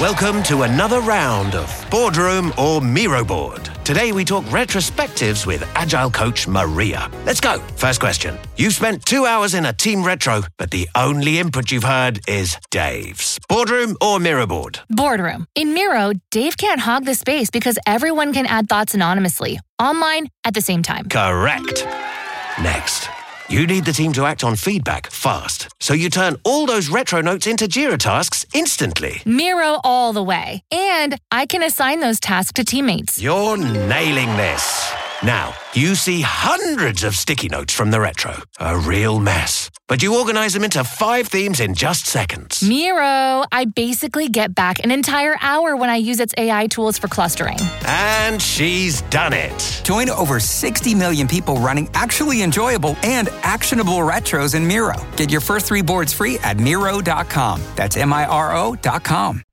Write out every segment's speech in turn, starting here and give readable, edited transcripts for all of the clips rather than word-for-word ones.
Welcome to another round of Boardroom or Miro Board. Today we talk retrospectives with Agile coach Maria. Let's go. First question. You've spent 2 hours in a team retro, but the only input you've heard is Dave's. Boardroom or Miro Board? Boardroom. In Miro, Dave can't hog the space because everyone can add thoughts anonymously, online, at the same time. Correct. Next. You need the team to act on feedback fast, so you turn all those retro notes into Jira tasks instantly. Miro all the way. And I can assign those tasks to teammates. You're nailing this. Now, you see hundreds of sticky notes from the retro. A real mess. But you organize them into 5 themes in just seconds. Miro, I basically get back an entire hour when I use its AI tools for clustering. And she's done it. Join over 60 million people running actually enjoyable and actionable retros in Miro. Get your first 3 boards free at Miro.com. That's Miro.com.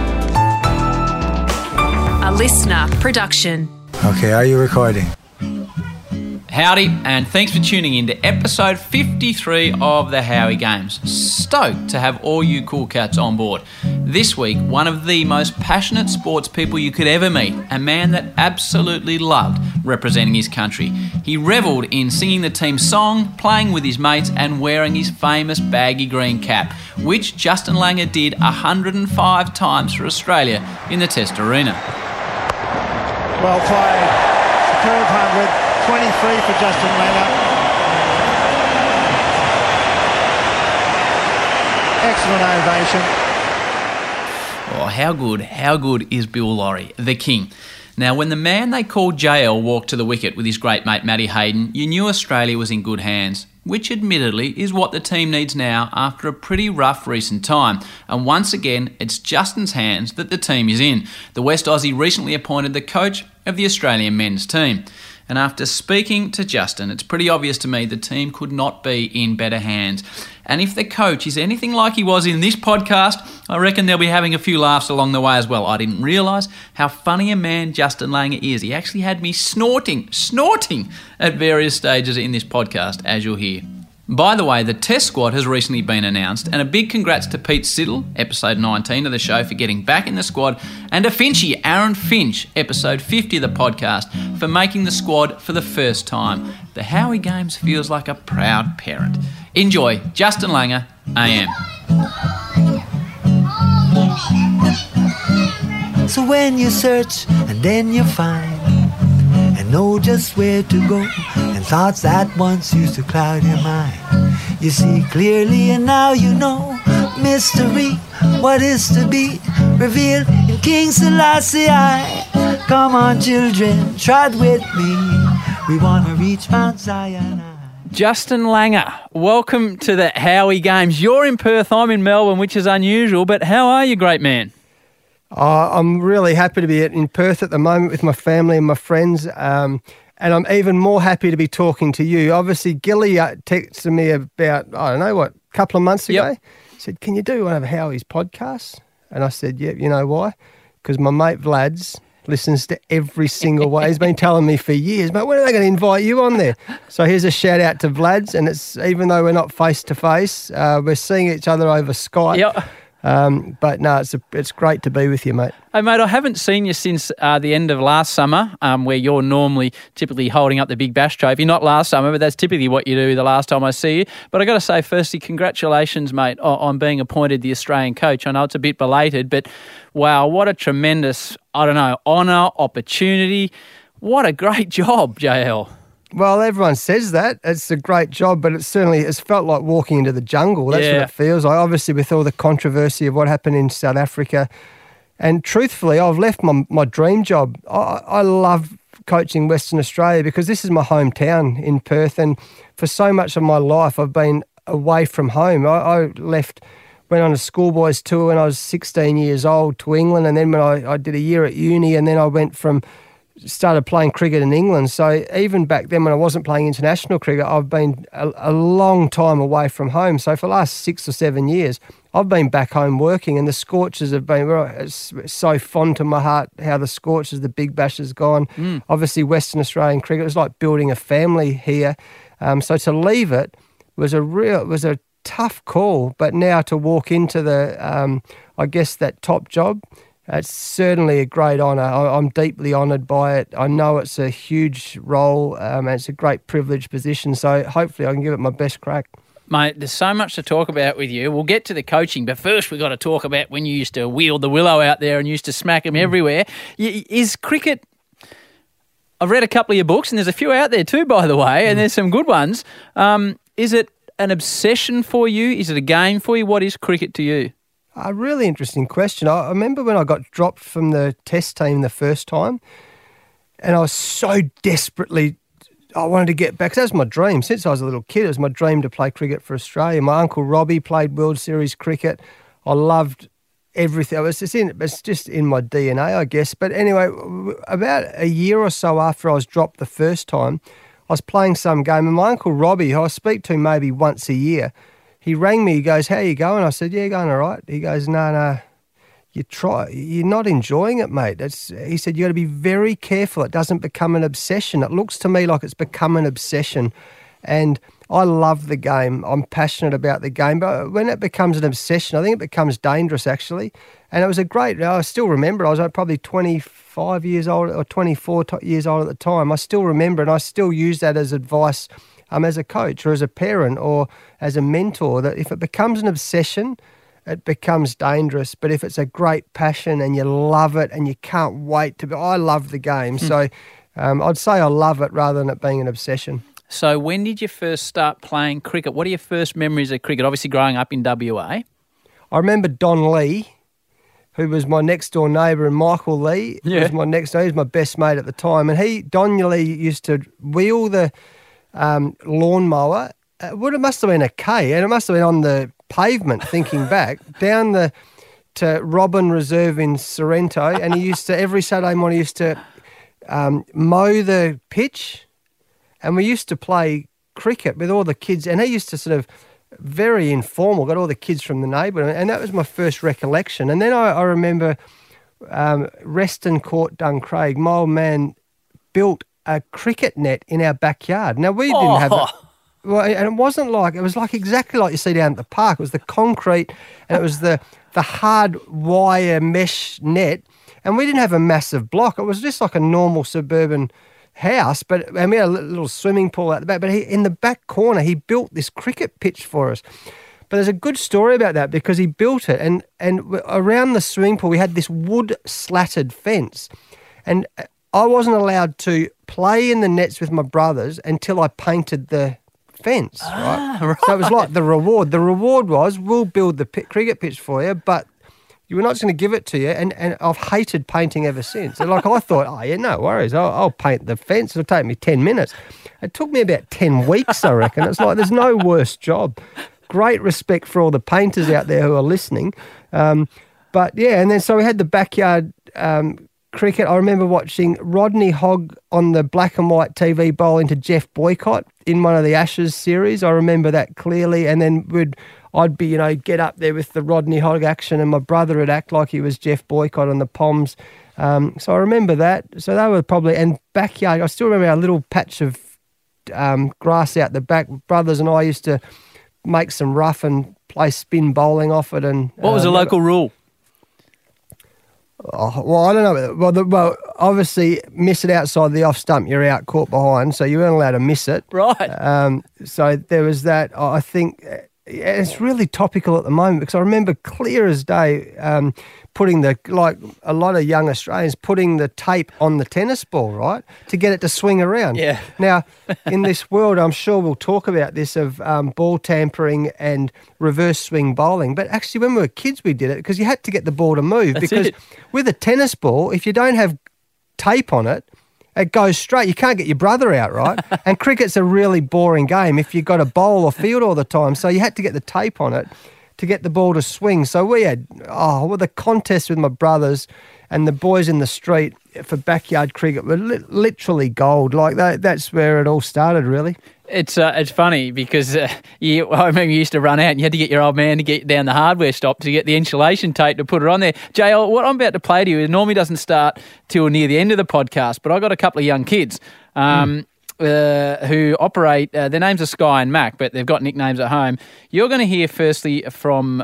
A listener production. Okay, are you recording? Howdy, and thanks for tuning in to episode 53 of the Howie Games. Stoked to have all you cool cats on board. This week, one of the most passionate sports people you could ever meet, a man that absolutely loved representing his country. He revelled in singing the team song, playing with his mates, and wearing his famous baggy green cap, which Justin Langer did 105 times for Australia in the Test Arena. Well played. Superb 100. 23 for Justin Langer. Excellent ovation. Oh, how good is Bill Lawry, the king? Now, when the man they called JL walked to the wicket with his great mate Matty Hayden, you knew Australia was in good hands, which admittedly is what the team needs now after a pretty rough recent time. And once again, it's Justin's hands that the team is in. The West Aussie recently appointed the coach of the Australian men's team. And after speaking to Justin, it's pretty obvious to me the team could not be in better hands. And if the coach is anything like he was in this podcast, I reckon they'll be having a few laughs along the way as well. I didn't realise how funny a man Justin Langer is. He actually had me snorting at various stages in this podcast, as you'll hear. By the way, the Test squad has recently been announced, and a big congrats to Pete Siddle, episode 19 of the show, for getting back in the squad, and to Finchy, Aaron Finch, episode 50 of the podcast, for making the squad for the first time. The Howie Games feels like a proud parent. Enjoy Justin Langer, AM. So when you search and then you find and know just where to go, and thoughts that once used to cloud your mind, you see clearly and now you know mystery, what is to be revealed in King Selassie. Come on children, trot with me, we want to reach Mount Zion. Justin Langer, welcome to the Howie Games. You're in Perth, I'm in Melbourne, which is unusual, but how are you, great man? I'm really happy to be in Perth at the moment with my family and my friends, and I'm even more happy to be talking to you. Obviously, Gilly texted me about, a couple of months ago. Yep. He said, can you do one of Howie's podcasts? And I said, yeah, you know why? Because my mate Vlad's listens to every single one. He's been telling me for years, mate, when are they going to invite you on there? So here's a shout out to Vlad's, and it's even though we're not face to face, we're seeing each other over Skype. Yep. But no, it's great to be with you, mate. Hey, mate, I haven't seen you since the end of last summer, where you're typically holding up the Big Bash trophy. Not last summer, but that's typically what you do the last time I see you. But I got to say, firstly, congratulations, mate, on being appointed the Australian coach. I know it's a bit belated, but wow, what a tremendous, honour, opportunity. What a great job, JL. Well, everyone says that. It's a great job, but it's felt like walking into the jungle. That's what it feels like. Obviously, with all the controversy of what happened in South Africa. And truthfully, I've left my dream job. I love coaching Western Australia because this is my hometown in Perth. And for so much of my life, I've been away from home. I went on a schoolboys tour when I was 16 years old to England. And then when I did a year at uni, and then I started playing cricket in England. So even back then when I wasn't playing international cricket, I've been a long time away from home. So for the last 6 or 7 years, I've been back home working, and the Scorchers have been it's so fond to my heart how the Scorchers, the Big Bash has gone. Obviously Western Australian cricket, it was like building a family here. So to leave it was a tough call, but now to walk into the, I guess, that top job, it's certainly a great honour. I'm deeply honoured by it. I know it's a huge role and it's a great privileged position, so hopefully I can give it my best crack. Mate, there's so much to talk about with you. We'll get to the coaching, but first we've got to talk about when you used to wield the willow out there and used to smack them everywhere. Is cricket... I've read a couple of your books, and there's a few out there too, by the way, and there's some good ones. Is it an obsession for you? Is it a game for you? What is cricket to you? A really interesting question. I remember when I got dropped from the test team the first time, and I was so desperately, I wanted to get back. 'Cause that was my dream. Since I was a little kid, it was my dream to play cricket for Australia. My uncle Robbie played World Series cricket. I loved everything. It's just in my DNA, I guess. But anyway, about a year or so after I was dropped the first time, I was playing some game, and my uncle Robbie, who I speak to maybe once a year, he rang me. He goes, "How you going?" I said, "Yeah, going all right." He goes, No, you're not enjoying it, mate. He said, you got to be very careful. It doesn't become an obsession. It looks to me like it's become an obsession. And I love the game. I'm passionate about the game. But when it becomes an obsession, I think it becomes dangerous, actually. And it was I still remember, I was probably 25 years old or 24 years old at the time. I still remember, and I still use that as advice as a coach or as a parent or as a mentor, that if it becomes an obsession, it becomes dangerous. But if it's a great passion and you love it and you can't wait I love the game. So I'd say I love it rather than it being an obsession. So when did you first start playing cricket? What are your first memories of cricket? Obviously growing up in WA. I remember Don Lee, who was my next door neighbour, and Michael Lee was my next door. He was my best mate at the time. And Don Lee used to wheel the lawnmower. It must have been a K, and it must have been on the pavement, thinking back, down to Robin Reserve in Sorrento. And he used to, every Saturday morning, he used to mow the pitch. And we used to play cricket with all the kids, and he used to sort of, very informal, got all the kids from the neighbourhood, and that was my first recollection. And then I remember Reston Court, Duncraig, my old man built a cricket net in our backyard. Now, we didn't have it. Well, and it was like exactly like you see down at the park. It was the concrete, and it was the hard wire mesh net, and we didn't have a massive block. It was just like a normal suburban house, and we had a little swimming pool out the back. But in the back corner, he built this cricket pitch for us. But there's a good story about that, because he built it, and around the swimming pool we had this wood slatted fence, and I wasn't allowed to play in the nets with my brothers until I painted the fence. Right? So it was like the reward. The reward was, we'll build the cricket pitch for you, but we're not just going to give it to you. And I've hated painting ever since. And I thought, no worries, I'll paint the fence. It'll take me 10 minutes. It took me about 10 weeks, I reckon. It's like there's no worse job. Great respect for all the painters out there who are listening. But yeah, and then so we had the backyard cricket. I remember watching Rodney Hogg on the black and white TV bowl into Jeff Boycott in one of the Ashes series. I remember that clearly. And then I'd be, get up there with the Rodney Hogg action, and my brother would act like he was Jeff Boycott on the Poms. So I remember that. So they were probably, and backyard, I still remember our little patch of grass out the back. Brothers and I used to make some rough and play spin bowling off it. And what was the local rule? Oh, well, I don't know. Well, obviously, miss it outside the off stump, you're out, caught behind, so you weren't allowed to miss it. Right. So there was that. I think it's really topical at the moment, because I remember clear as day putting like a lot of young Australians, putting the tape on the tennis ball, right, to get it to swing around. Yeah. Now, in this world, I'm sure we'll talk about this, of ball tampering and reverse swing bowling. But actually, when we were kids, we did it because you had to get the ball to move. Because with a tennis ball, if you don't have tape on it, it goes straight. You can't get your brother out, right? And cricket's a really boring game if you've got to bowl or field all the time. So you had to get the tape on it to get the ball to swing. So we had, the contest with my brothers and the boys in the street for backyard cricket were literally gold. Like that's where it all started, really. It's funny because I remember you used to run out and you had to get your old man to get down the hardware shop to get the insulation tape to put it on there. JL, what I'm about to play to you, it normally doesn't start till near the end of the podcast, but I got a couple of young kids. The who operate, their names are Sky and Mac, but they've got nicknames at home. You're going to hear firstly from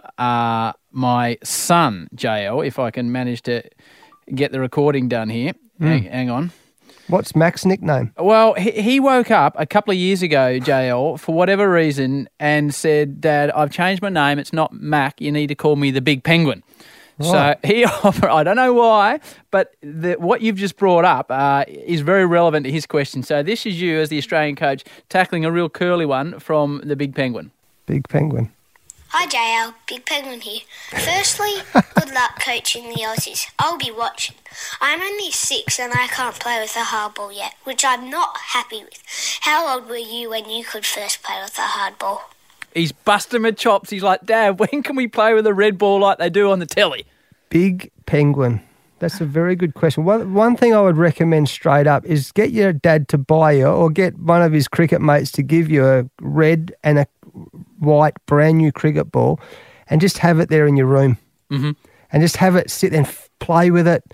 my son, JL, if I can manage to get the recording done here. Hang on. What's Mac's nickname? Well, he woke up a couple of years ago, JL, for whatever reason, and said, Dad, I've changed my name. It's not Mac. You need to call me the Big Penguin. Right. So I don't know why, but what you've just brought up is very relevant to his question. So this is you as the Australian coach tackling a real curly one from the Big Penguin. Big Penguin. Hi JL, Big Penguin here. Firstly, good luck coaching the Aussies. I'll be watching. I'm only 6 and I can't play with a hardball yet, which I'm not happy with. How old were you when you could first play with a hardball? He's busting my chops. He's like, Dad, when can we play with a red ball like they do on the telly? Big Penguin. That's a very good question. One thing I would recommend straight up is get your dad to buy you or get one of his cricket mates to give you a red and a white brand new cricket ball and just have it there in your room. Mm-hmm. And just have it sit and play with it,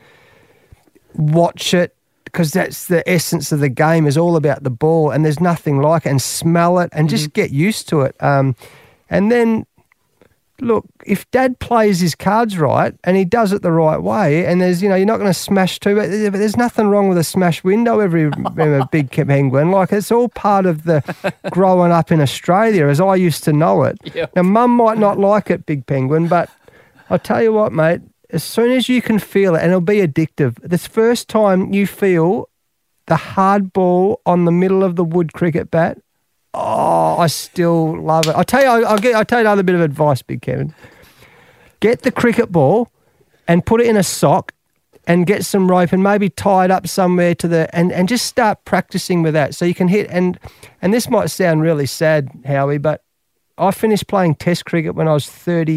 watch it, because that's the essence of the game is all about the ball and there's nothing like it, and smell it and just get used to it. And then, look, if Dad plays his cards right and he does it the right way, and there's, you're not going to smash too, but there's nothing wrong with a smash window every Big Penguin. Like, it's all part of the growing up in Australia as I used to know it. Yep. Now, Mum might not like it, Big Penguin, but I'll tell you what, mate, as soon as you can feel it, and it'll be addictive, this first time you feel the hard ball on the middle of the wood cricket bat, oh, I still love it. I'll tell you another bit of advice, Big Kevin. Get the cricket ball and put it in a sock and get some rope and maybe tie it up somewhere and just start practicing with that so you can hit. And this might sound really sad, Howie, but I finished playing Test cricket when I was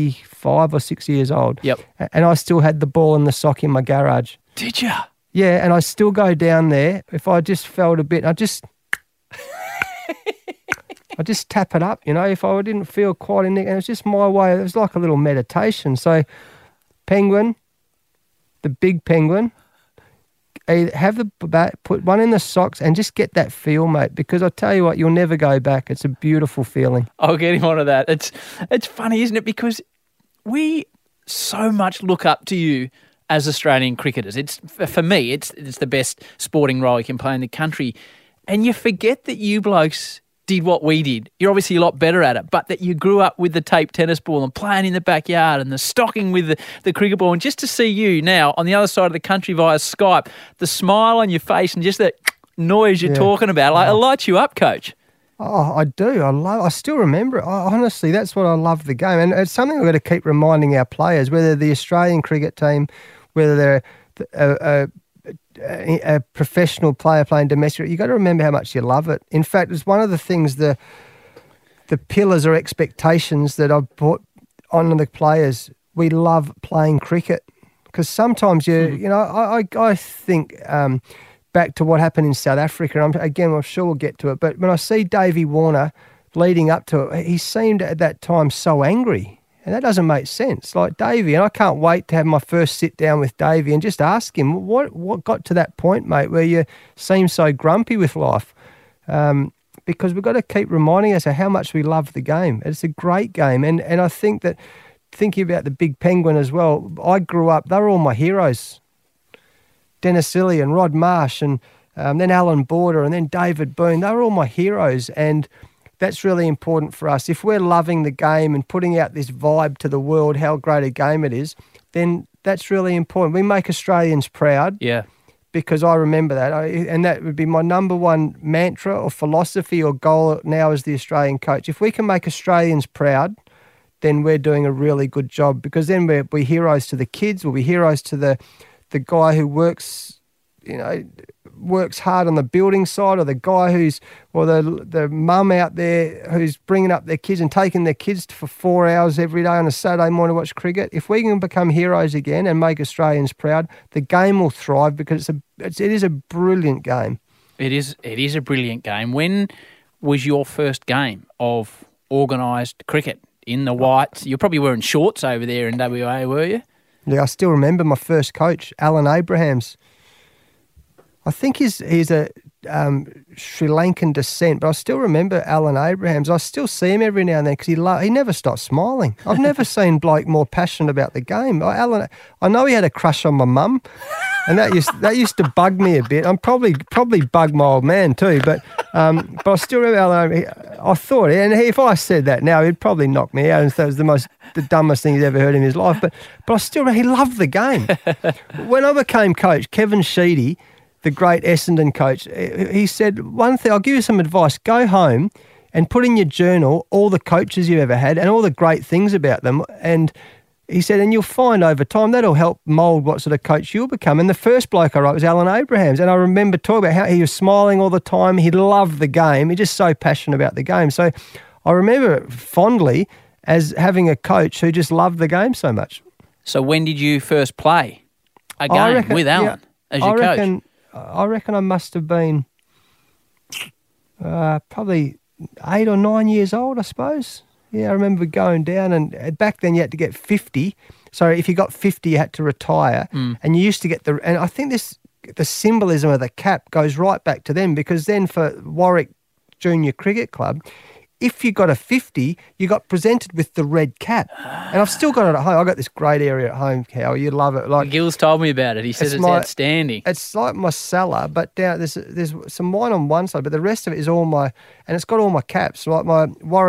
35 or 6 years old. Yep. And I still had the ball and the sock in my garage. Did you? Yeah, and I still go down there if I just felt a bit. I just tap it up, if I didn't feel quite in it. And it was just my way. It was like a little meditation. So, Penguin, the Big Penguin, have the bat, put one in the socks and just get that feel, mate, because I tell you what, you'll never go back. It's a beautiful feeling. I'll get him onto that. It's funny, isn't it? Because we so much look up to you as Australian cricketers. For me, it's the best sporting role you can play in the country. And you forget that you blokes did what we did. You're obviously a lot better at it, but that you grew up with the tape tennis ball and playing in the backyard and the stocking with the cricket ball. And just to see you now on the other side of the country via Skype, the smile on your face and just that noise you're talking about, it lights you up, Coach. Oh, I do. I still remember it. Honestly, that's what I love the game. And it's something we've got to keep reminding our players, whether the Australian cricket team, whether they're a professional player playing domestic, you've got to remember how much you love it. In fact, it's one of the things, the pillars or expectations that I've put on the players. We love playing cricket because sometimes I think back to what happened in South Africa. I'm sure we'll get to it, but when I see Davey Warner leading up to it, he seemed at that time so angry. And that doesn't make sense. Like Davey, and I can't wait to have my first sit down with Davey and just ask him, what got to that point, mate, where you seem so grumpy with life? Because we've got to keep reminding us of how much we love the game. It's a great game. And I think that, thinking about the Big Penguin as well, I grew up, they were all my heroes. Dennis Illy and Rod Marsh and then Alan Border and then David Boone. They were all my heroes, and that's really important for us. If we're loving the game and putting out this vibe to the world, how great a game it is, then that's really important. We make Australians proud. Yeah. Because I remember that. And that would be my number one mantra or philosophy or goal now as the Australian coach. If we can make Australians proud, then we're doing a really good job, because then we're heroes to the kids, we'll be heroes to the guy who works hard on the building side, or the guy or the mum out there who's bringing up their kids and taking their kids for 4 hours every day on a Saturday morning to watch cricket. If we can become heroes again and make Australians proud, the game will thrive, because it is a brilliant game. It is a brilliant game. When was your first game of organised cricket in the whites? You're probably wearing shorts over there in WA, were you? Yeah, I still remember my first coach, Alan Abrahams. I think he's a Sri Lankan descent, but I still remember Alan Abrahams. I still see him every now and then because he never stopped smiling. I've never seen Blake more passionate about the game. Alan, I know he had a crush on my mum, and that used to bug me a bit. I'm probably bugged my old man too, but I still remember Alan. I thought, and if I said that now, he'd probably knock me out and say it was the dumbest thing he's ever heard in his life. But I still remember he loved the game. When I became coach, Kevin Sheedy, the great Essendon coach, he said, one thing, I'll give you some advice. Go home and put in your journal all the coaches you've ever had and all the great things about them. And he said, and you'll find over time that'll help mould what sort of coach you'll become. And the first bloke I wrote was Alan Abrahams. And I remember talking about how he was smiling all the time. He loved the game. He's just so passionate about the game. So I remember it fondly as having a coach who just loved the game so much. So when did you first play a game with Alan as your coach? I reckon I must have been probably 8 or 9 years old, I suppose. Yeah, I remember going down, and back then you had to get 50. So if you got 50, you had to retire. And you used to get and I think the symbolism of the cap goes right back to them, because then for Warwick Junior Cricket Club, if you got a 50, you got presented with the red cap. And I've still got it at home. I've got this great area at home, Cal. You love it. Like Gil's told me about it. He says it's outstanding. It's like my cellar, but down there's some wine on one side, but the rest of it is all my, and it's got all my caps. Like my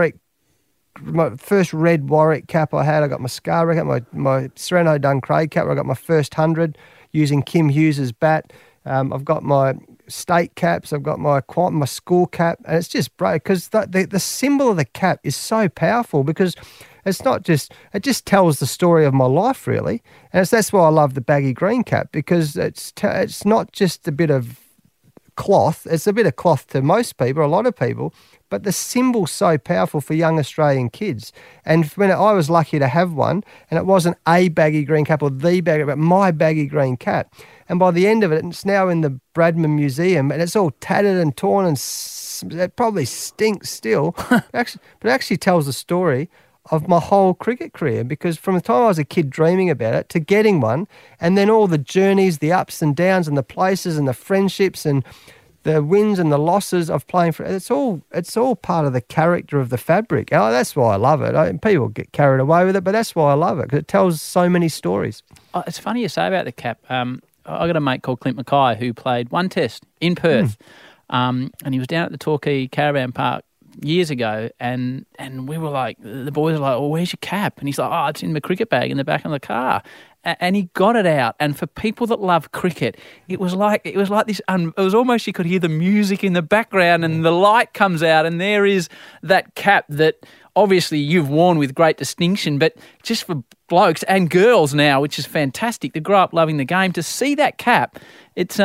first red Warwick cap I had, I got my Scarborough cap, my Sereno Duncraig cap, where I got my first 100 using Kim Hughes's bat. I've got my state caps, I've got my school cap, and it's just great because the symbol of the cap is so powerful, because it's not just, it just tells the story of my life, really. And that's why I love the baggy green cap, because it's not just a bit of cloth. It's a bit of cloth to most people, a lot of people, but the symbol's so powerful for young Australian kids. And when I was lucky to have one, and it wasn't a baggy green cap or the baggy, but my baggy green cap. And by the end of it, it's now in the Bradman Museum, and it's all tattered and torn, and it probably stinks still. But it actually tells the story of my whole cricket career, because from the time I was a kid dreaming about it to getting one, and then all the journeys, the ups and downs and the places and the friendships and the wins and the losses of playing for, it's all part of the character of the fabric. Oh, that's why I love it. People get carried away with it, but that's why I love it, because it tells so many stories. Oh, it's funny you say about the cap. I got a mate called Clint Mackay who played one test in Perth, and he was down at the Torquay Caravan Park years ago, and we were like, the boys were like, "Oh, where's your cap?" And he's like, "Oh, it's in the cricket bag in the back of the car." And he got it out, and for people that love cricket, it was like this. It was almost, you could hear the music in the background, and the light comes out, and there is that cap that obviously you've worn with great distinction, but just for blokes and girls now, which is fantastic, to grow up loving the game, to see that cap, it's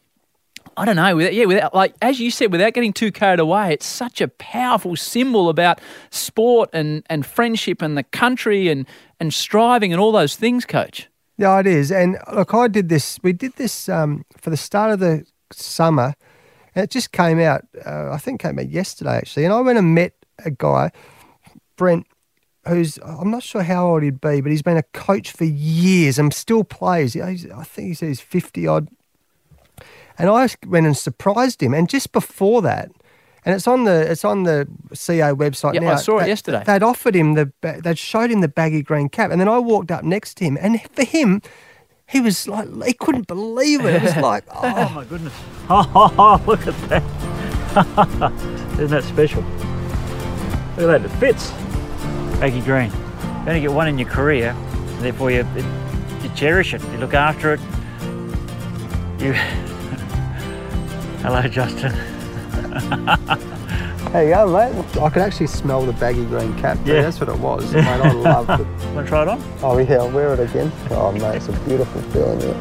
I don't know, without, like as you said, without getting too carried away, it's such a powerful symbol about sport and friendship and the country and striving and all those things, Coach. Yeah, it is. And look, we did this for the start of the summer, and it just came out, I think it came out yesterday actually, and I went and met a guy, Brent, who's, I'm not sure how old he'd be, but he's been a coach for years and still plays. I think he said he's 50-odd. And I went and surprised him. And just before that, and it's on the CA website now. I saw it yesterday. They'd offered him they'd showed him the baggy green cap, and then I walked up next to him, and for him, he was like, he couldn't believe it. It was like, oh my goodness! Oh, look at that! Isn't that special? Look at that, it fits. Baggy green. You only get one in your career, therefore you cherish it. You look after it. Hello, Justin. There you go, mate. I could actually smell the baggy green cap. Yeah, that's what it was. Mate, I loved it. Want to try it on? Oh yeah, I'll wear it again. Oh mate, it's a beautiful feeling here.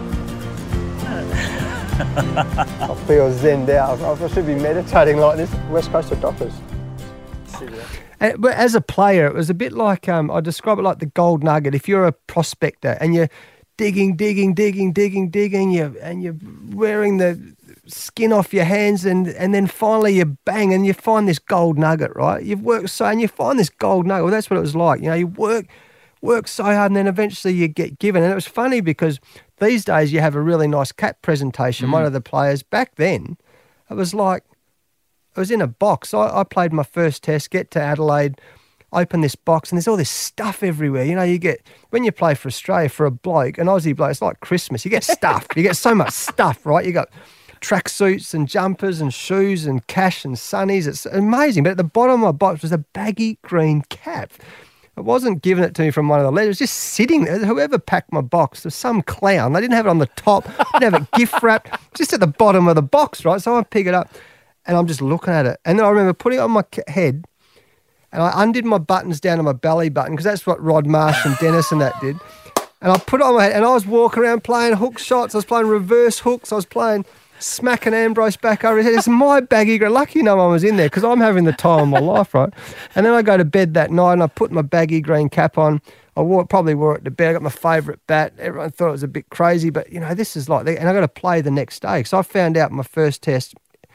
I feel zenned out. I should be meditating like this. West Coast of Dockers. But as a player, it was a bit like, I describe it like the gold nugget. If you're a prospector and you're digging, and you're wearing the skin off your hands, and then finally you bang and you find this gold nugget, right? You've worked so, and you find this gold nugget. Well, that's what it was like. You know, you work so hard, and then eventually you get given. And it was funny because These days you have a really nice cap presentation, one of the players. Back then, it was like, it was in a box. I played my first test, get to Adelaide, open this box, and there's all this stuff everywhere. You know, you get, when you play for Australia, for a bloke, an Aussie bloke, it's like Christmas. You get stuff. You get so much stuff, right? You got tracksuits and jumpers and shoes and cash and sunnies. It's amazing. But at the bottom of my box was a baggy green cap. It wasn't giving it to me from one of the letters. It was just sitting there. Whoever packed my box, there's some clown. They didn't have it on the top. They didn't have it gift wrapped. Just at the bottom of the box, right? So I pick it up and I'm just looking at it. And then I remember putting it on my head and I undid my buttons down to my belly button because that's what Rod Marsh and Dennis and that did. And I put it on my head and I was walking around playing hook shots. I was playing reverse hooks. I was playing smacking Ambrose back over his head. It's my baggy green. Lucky no one was in there because I'm having the time of my life, right? And then I go to bed that night and I put my baggy green cap on. Probably wore it to bed. I got my favourite bat. Everyone thought it was a bit crazy, but, you know, this is like, and I got to play the next day. So I found out my first test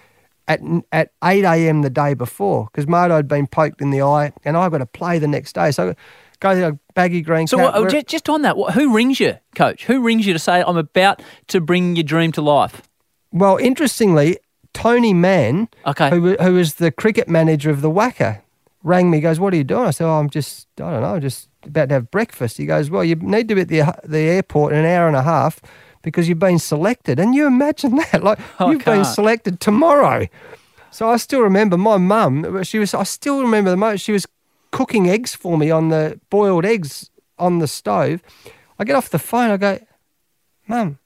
at 8 a.m. the day before because Mardo had been poked in the eye and I got to play the next day. So I go to a baggy green cap. So just on that, who rings you, Coach? Who rings you to say, I'm about to bring your dream to life? Well, interestingly, Tony Mann, who was the cricket manager of the Wacker, rang me, goes, what are you doing? I said, I'm just about to have breakfast. He goes, well, you need to be at the airport in an hour and a half because you've been selected. And you imagine that, like you've been selected tomorrow. So I still remember my mum, I still remember the moment she was cooking eggs for me on the boiled eggs on the stove. I get off the phone, I go, Mum,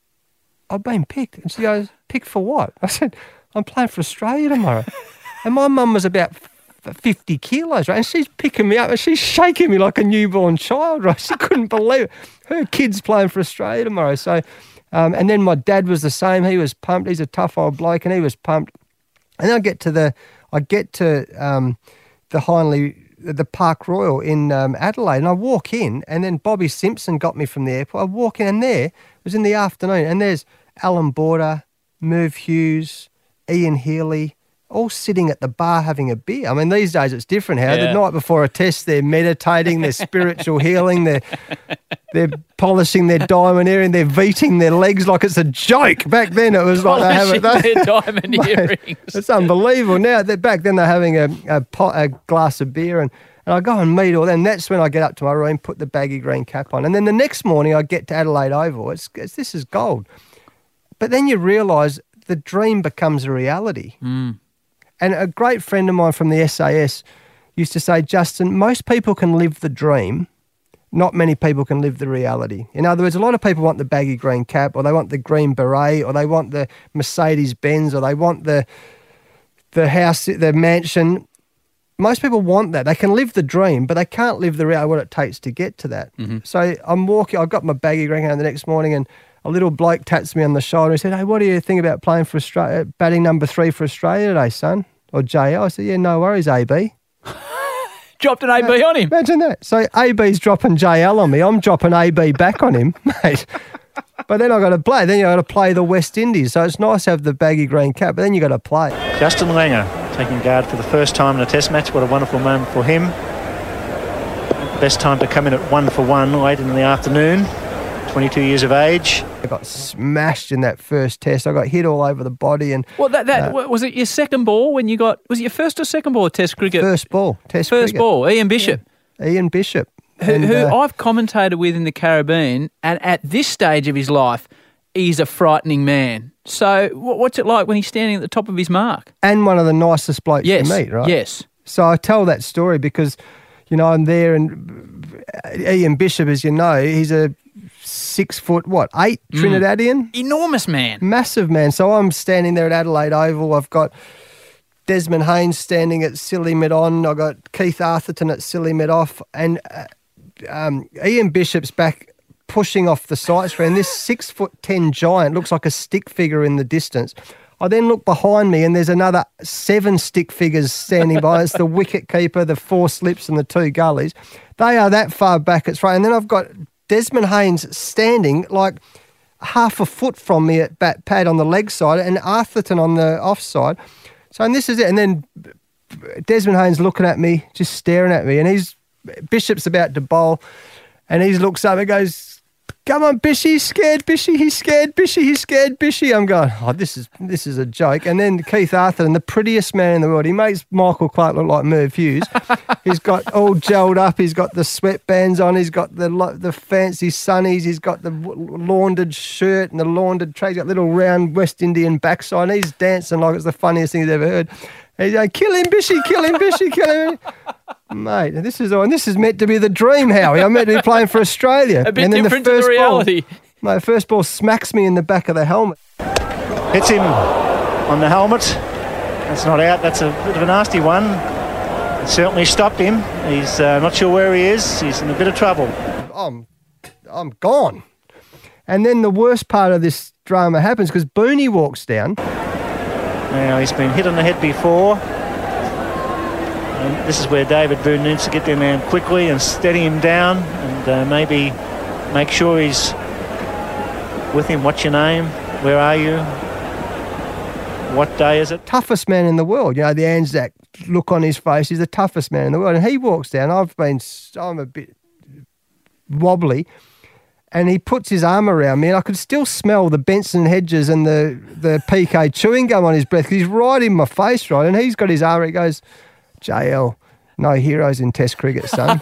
I've been picked. And she goes, picked for what? I said, I'm playing for Australia tomorrow. And my mum was about 50 kilos, right? And she's picking me up and she's shaking me like a newborn child, right? She couldn't believe it. Her kid's playing for Australia tomorrow. So, and then my dad was the same. He was pumped. He's a tough old bloke and he was pumped. And then I get to the Hindley, the Park Royal in Adelaide, and I walk in, and then Bobby Simpson got me from the airport. I walk in, and it was in the afternoon, and there's Alan Border, Merv Hughes, Ian Healy, all sitting at the bar having a beer. I mean, these days it's different. The night before a test, they're meditating, they're spiritual healing, they're polishing their diamond earring, they're beating their legs like it's a joke. Back then it was like they have their diamond earrings. It's unbelievable. Now, back then they're having a glass of beer and I go and meet all them. And that's when I get up to my room, put the baggy green cap on. And then the next morning I get to Adelaide Oval. This is gold. But then you realise the dream becomes a reality. Mm. And a great friend of mine from the SAS used to say, Justin, most people can live the dream, not many people can live the reality. In other words, a lot of people want the baggy green cap or they want the green beret or they want the Mercedes-Benz or they want the house, the mansion. Most people want that. They can live the dream, but they can't live the reality, what it takes to get to that. Mm-hmm. So I'm walking, I got my baggy green on the next morning and a little bloke taps me on the shoulder and said, hey, what do you think about playing for Australia, batting number 3 for Australia today, son? Or JL? I said, yeah, no worries, AB. Dropped an AB on him. Imagine that. So AB's dropping JL on me. I'm dropping AB back on him, mate. But then I got to play. Then you got to play the West Indies. So it's nice to have the baggy green cap, but then you got to play. Justin Langer taking guard for the first time in a test match. What a wonderful moment for him. Best time to come in at 1 for 1 late in the afternoon. 22 years of age. I got smashed in that first test. I got hit all over the body. And well, was it your second ball when you got? Was it your first or second ball of Test cricket? First ball, Test first cricket. Ball. Ian Bishop. Yeah. Ian Bishop, who I've commentated with in the Caribbean, and at this stage of his life, he's a frightening man. So, what's it like when he's standing at the top of his mark? And one of the nicest blokes to meet, right? Yes. So I tell that story because, you know, I'm there, and Ian Bishop, as you know, he's a 6 foot, 8 Trinidadian? Enormous man. Massive man. So I'm standing there at Adelaide Oval. I've got Desmond Haynes standing at silly mid-on. I've got Keith Arthurton at silly mid-off. And Ian Bishop's back pushing off the sight screen. This 6'10" giant looks like a stick figure in the distance. I then look behind me and there's another 7 stick figures standing by. It's the wicket keeper, the 4 slips and the 2 gullies. They are that far back at right. And then I've got Desmond Haynes standing like half a foot from me at bat pad on the leg side and Arthurton on the off side. So, and this is it. And then Desmond Haynes looking at me, just staring at me. And Bishop's about to bowl and he looks up and goes, come on, Bishy, he's scared, Bishy, he's scared, Bishy, he's scared, Bishy. I'm going, oh, this is a joke. And then Keith Arthur, the prettiest man in the world, he makes Michael Clark look like Merv Hughes. He's got all gelled up, he's got the sweatbands on, he's got the fancy sunnies, he's got the laundered shirt and the laundered track, he's got little round West Indian backside, and he's dancing like it's the funniest thing he's ever heard. He's going, kill him, Bishy, kill him, Bishy, kill him. Mate, this is meant to be the dream, Howie. I'm meant to be playing for Australia. A bit different to the reality. My first ball smacks me in the back of the helmet. Hits him on the helmet. That's not out. That's a bit of a nasty one. It certainly stopped him. He's not sure where he is. He's in a bit of trouble. I'm gone. And then the worst part of this drama happens because Booney walks down. Now, he's been hit on the head before. And this is where David Boone needs to get down there quickly and steady him down and maybe make sure he's with him. What's your name? Where are you? What day is it? Toughest man in the world. You know, the Anzac look on his face. He's the toughest man in the world. And he walks down. I'm a bit wobbly. And he puts his arm around me, and I could still smell the Benson Hedges and the PK chewing gum on his breath because he's right in my face, right? And he's got his arm, he goes, JL, no heroes in Test cricket, son.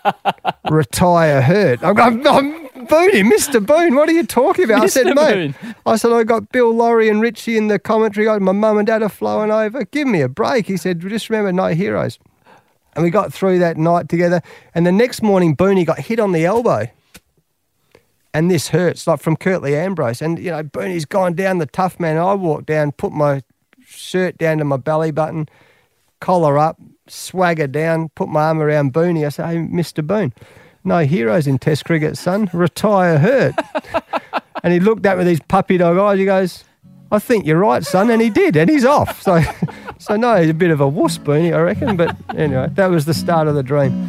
Retire hurt. I'm Boone, Mr. Boone, what are you talking about? I said, mate, I got Bill Laurie and Richie in the commentary. My mum and dad are flowing over. Give me a break. He said, just remember, no heroes. And we got through that night together. And the next morning, Booney got hit on the elbow. And this hurts, like from Curtly Ambrose. And, you know, Booney's gone down the tough man. I walked down, put my shirt down to my belly button, collar up, swagger down, put my arm around Booney. I said, hey, Mr. Boone, no heroes in Test cricket, son. Retire hurt. And he looked at me with these puppy dog eyes. He goes, I think you're right, son. And he did, and he's off. So no, he's a bit of a wuss, Booney, I reckon. But anyway, that was the start of the dream.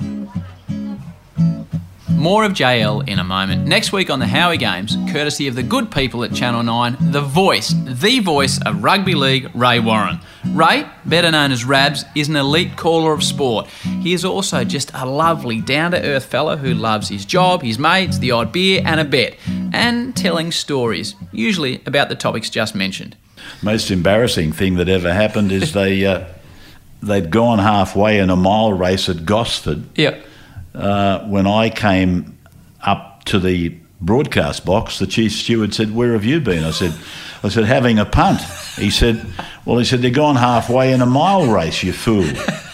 More of JL in a moment. Next week on the Howie Games, courtesy of the good people at Channel 9, the voice of rugby league, Ray Warren. Ray, better known as Rabs, is an elite caller of sport. He is also just a lovely, down-to-earth fellow who loves his job, his mates, the odd beer and a bet, and telling stories, usually about the topics just mentioned. Most embarrassing thing that ever happened is they'd gone halfway in a mile race at Gosford. Yep. When I came up to the broadcast box, the chief steward said, "Where have you been?" I said, "Having a punt." He said, they're gone halfway in a mile race, you fool.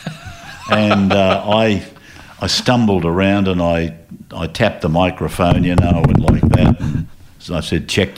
And I stumbled around and I tapped the microphone, you know, and like that. And so I said, check.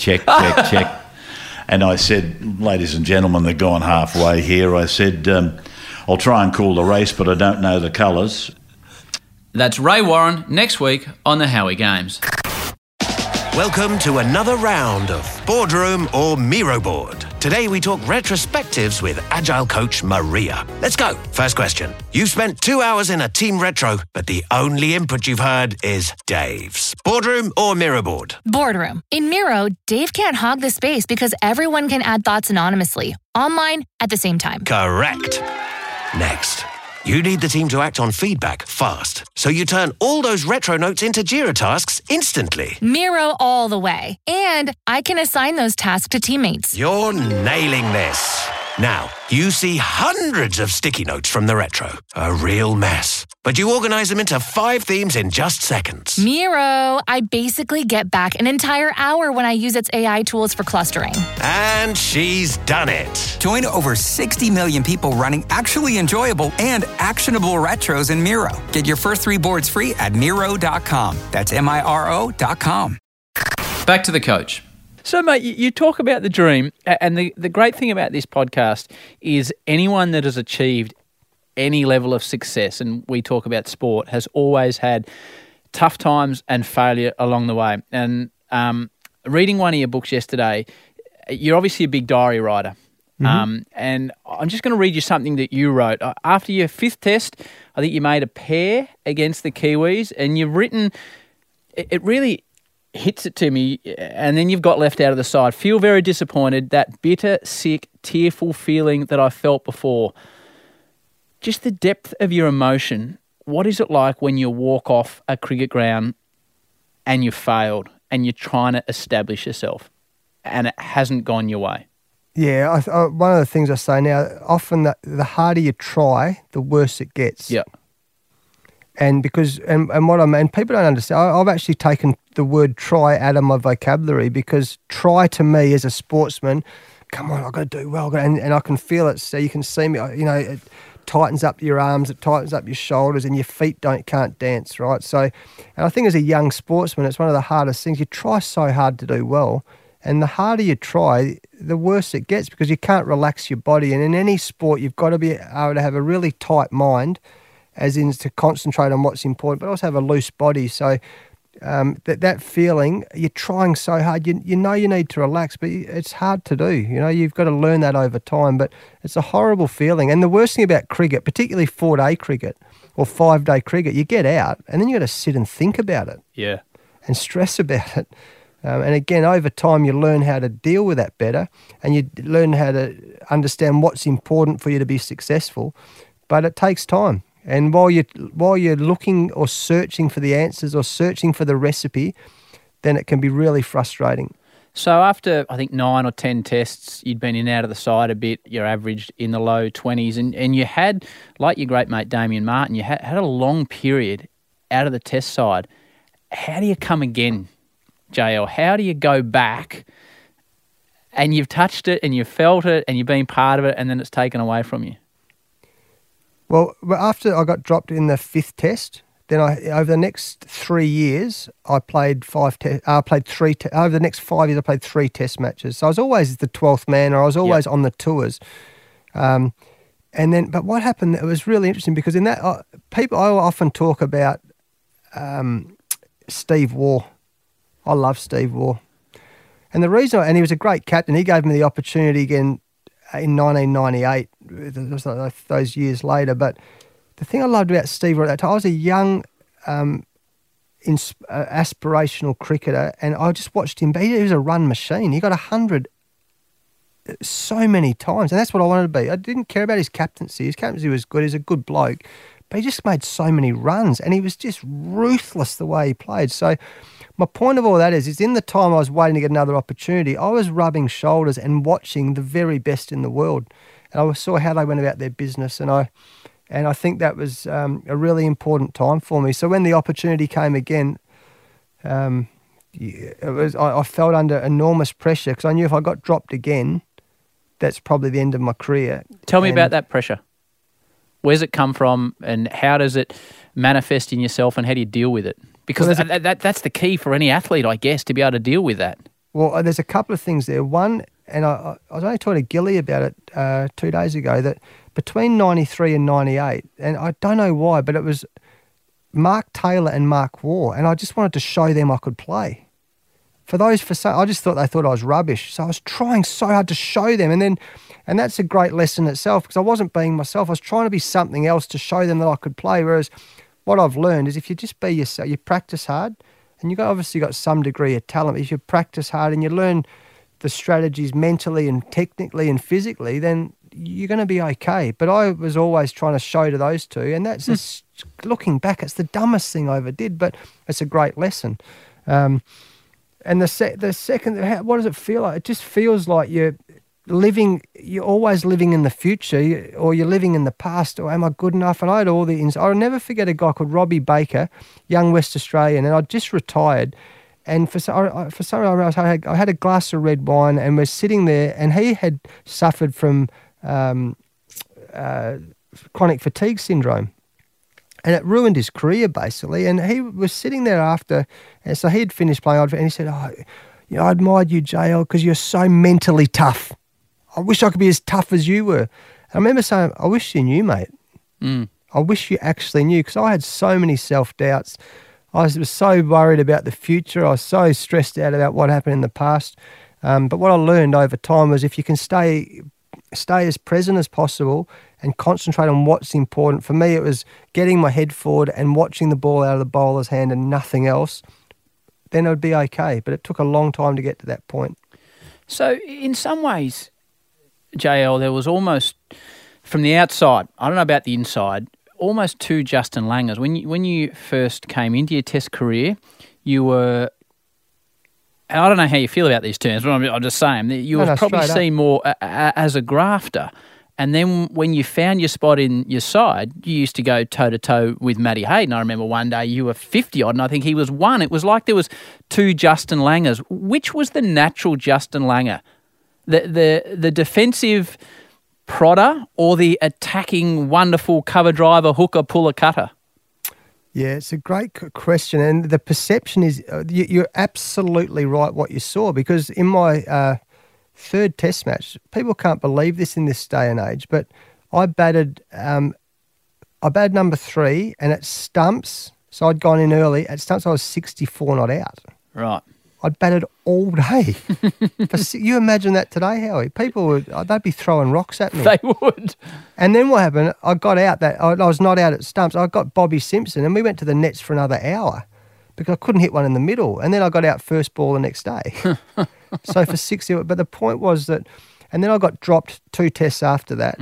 And I said, ladies and gentlemen, they're gone halfway here. I said, I'll try and call the race, but I don't know the colours. That's Ray Warren next week on the Howie Games. Welcome to another round of Boardroom or Miro Board. Today we talk retrospectives with Agile coach Maria. Let's go. First question. You've spent 2 hours in a team retro, but the only input you've heard is Dave's. Boardroom or Miro Board? Boardroom. In Miro, Dave can't hog the space because everyone can add thoughts anonymously, online at the same time. Correct. Next. You need the team to act on feedback fast, so you turn all those retro notes into Jira tasks instantly. Miro all the way. And I can assign those tasks to teammates. You're nailing this. Now, you see hundreds of sticky notes from the retro. A real mess. But you organize them into 5 themes in just seconds. Miro, I basically get back an entire hour when I use its AI tools for clustering. And she's done it. Join over 60 million people running actually enjoyable and actionable retros in Miro. Get your first 3 boards free at Miro.com. That's Miro.com. Back to the coach. So, mate, you talk about the dream, and the great thing about this podcast is anyone that has achieved any level of success, and we talk about sport, has always had tough times and failure along the way. And reading one of your books yesterday, you're obviously a big diary writer. Mm-hmm. And I'm just going to read you something that you wrote. After your 5th test, I think you made a pair against the Kiwis, and you've written, it really hits it to me, and then you've got left out of the side. Feel very disappointed, that bitter, sick, tearful feeling that I felt before. Just the depth of your emotion. What is it like when you walk off a cricket ground and you failed and you're trying to establish yourself and it hasn't gone your way? Yeah, one of the things I say now, often the harder you try, the worse it gets. Yeah. And because what I mean, people don't understand. I've actually taken the word try out of my vocabulary, because try to me as a sportsman, come on, I've got to do well, and I can feel it. So you can see me, it tightens up your arms, it tightens up your shoulders, and your feet can't dance, right? So, and I think as a young sportsman, it's one of the hardest things. You try so hard to do well, and the harder you try, the worse it gets, because you can't relax your body. And in any sport, you've got to be able to have a really tight mind, as in to concentrate on what's important, but also have a loose body. So that feeling, you're trying so hard, you know you need to relax, but it's hard to do. You've got to learn that over time, but it's a horrible feeling. And the worst thing about cricket, particularly 4-day cricket or 5-day cricket, you get out and then you got to sit and think about it. Yeah. And stress about it. And again, over time, you learn how to deal with that better, and you learn how to understand what's important for you to be successful. But it takes time. And while you're looking or searching for the answers or searching for the recipe, then it can be really frustrating. So after, I think, 9 or 10 tests, you'd been in and out of the side a bit, you're averaged in the low 20s, and you had, like your great mate Damien Martyn, you had a long period out of the test side. How do you come again, JL? How do you go back and you've touched it and you've felt it and you've been part of it and then it's taken away from you? Well, after I got dropped in the 5th test, then over the next 3 years, I played 3 over the next 5 years, I played 3 test matches. So I was always the 12th man, or I was always on the tours. But what happened, it was really interesting, because in that, I often talk about Steve Waugh. I love Steve Waugh. And the reason, and he was a great captain, he gave me the opportunity again in 1998, those years later. But the thing I loved about Steve at that time, I was a young, aspirational cricketer, and I just watched him. He was a run machine. He got 100 so many times, and that's what I wanted to be. I didn't care about his captaincy. His captaincy was good. He's a good bloke, but he just made so many runs, and he was just ruthless the way he played. So my point of all that is in the time I was waiting to get another opportunity, I was rubbing shoulders and watching the very best in the world. And I saw how they went about their business, and I think that was a really important time for me. So when the opportunity came again, I felt under enormous pressure, because I knew if I got dropped again, that's probably the end of my career. Tell me about that pressure. Where's it come from, and how does it manifest in yourself, and how do you deal with it? Because that's the key for any athlete, I guess, to be able to deal with that. Well, there's a couple of things there. One, and I was only talking to Gilly about it 2 days ago, that between 93 and 98, and I don't know why, but it was Mark Taylor and Mark Waugh, and I just wanted to show them I could play. I just thought they thought I was rubbish. So I was trying so hard to show them, and that's a great lesson itself, because I wasn't being myself. I was trying to be something else to show them that I could play. Whereas what I've learned is if you just be yourself, you practice hard, and you've obviously got some degree of talent. If you practice hard and you learn the strategies mentally and technically and physically, then you're going to be okay. But I was always trying to show to those two, and that's looking back, it's the dumbest thing I ever did, but it's a great lesson. And the second, what does it feel like? It just feels like you're always living in the future, or you're living in the past, or am I good enough? And I had all the I'll never forget a guy called Robbie Baker, young West Australian, and I just retired. And for some reason, I had a glass of red wine, and we're sitting there, and he had suffered from chronic fatigue syndrome. And it ruined his career, basically. And he was sitting there after, and so he'd finished playing, and he said, I admired you, JL, because you're so mentally tough. I wish I could be as tough as you were. And I remember saying, I wish you knew, mate. I wish you actually knew, because I had so many self-doubts. I was so worried about the future. I was so stressed out about what happened in the past. But what I learned over time was if you can stay as present as possible and concentrate on what's important. For me, it was getting my head forward and watching the ball out of the bowler's hand and nothing else. Then it would be okay. But it took a long time to get to that point. So in some ways, JL, there was almost, from the outside, I don't know about the inside, almost two Justin Langers. When you first came into your test career, you were, and I don't know how you feel about these terms, but I'm just saying, that you were probably seen more as a grafter. And then when you found your spot in your side, you used to go toe-to-toe with Matty Hayden. I remember one day you were 50-odd and I think he was 1. It was like there was 2 Justin Langers. Which was the natural Justin Langer? The defensive prodder or the attacking, wonderful cover driver, hooker, puller, cutter? Yeah, it's a great question. And the perception is you're absolutely right what you saw, because in my third test match, people can't believe this in this day and age, but I batted number 3 and at stumps, so I'd gone in early. At stumps, I was 64 not out. Right. I'd batted all day. You imagine that today, Howie? People they'd be throwing rocks at me. They would. And then what happened, I got out I was not out at stumps. I got Bobby Simpson and we went to the nets for another hour because I couldn't hit one in the middle. And then I got out first ball the next day. So for 6 hours. But the point was that, and then I got dropped 2 tests after that.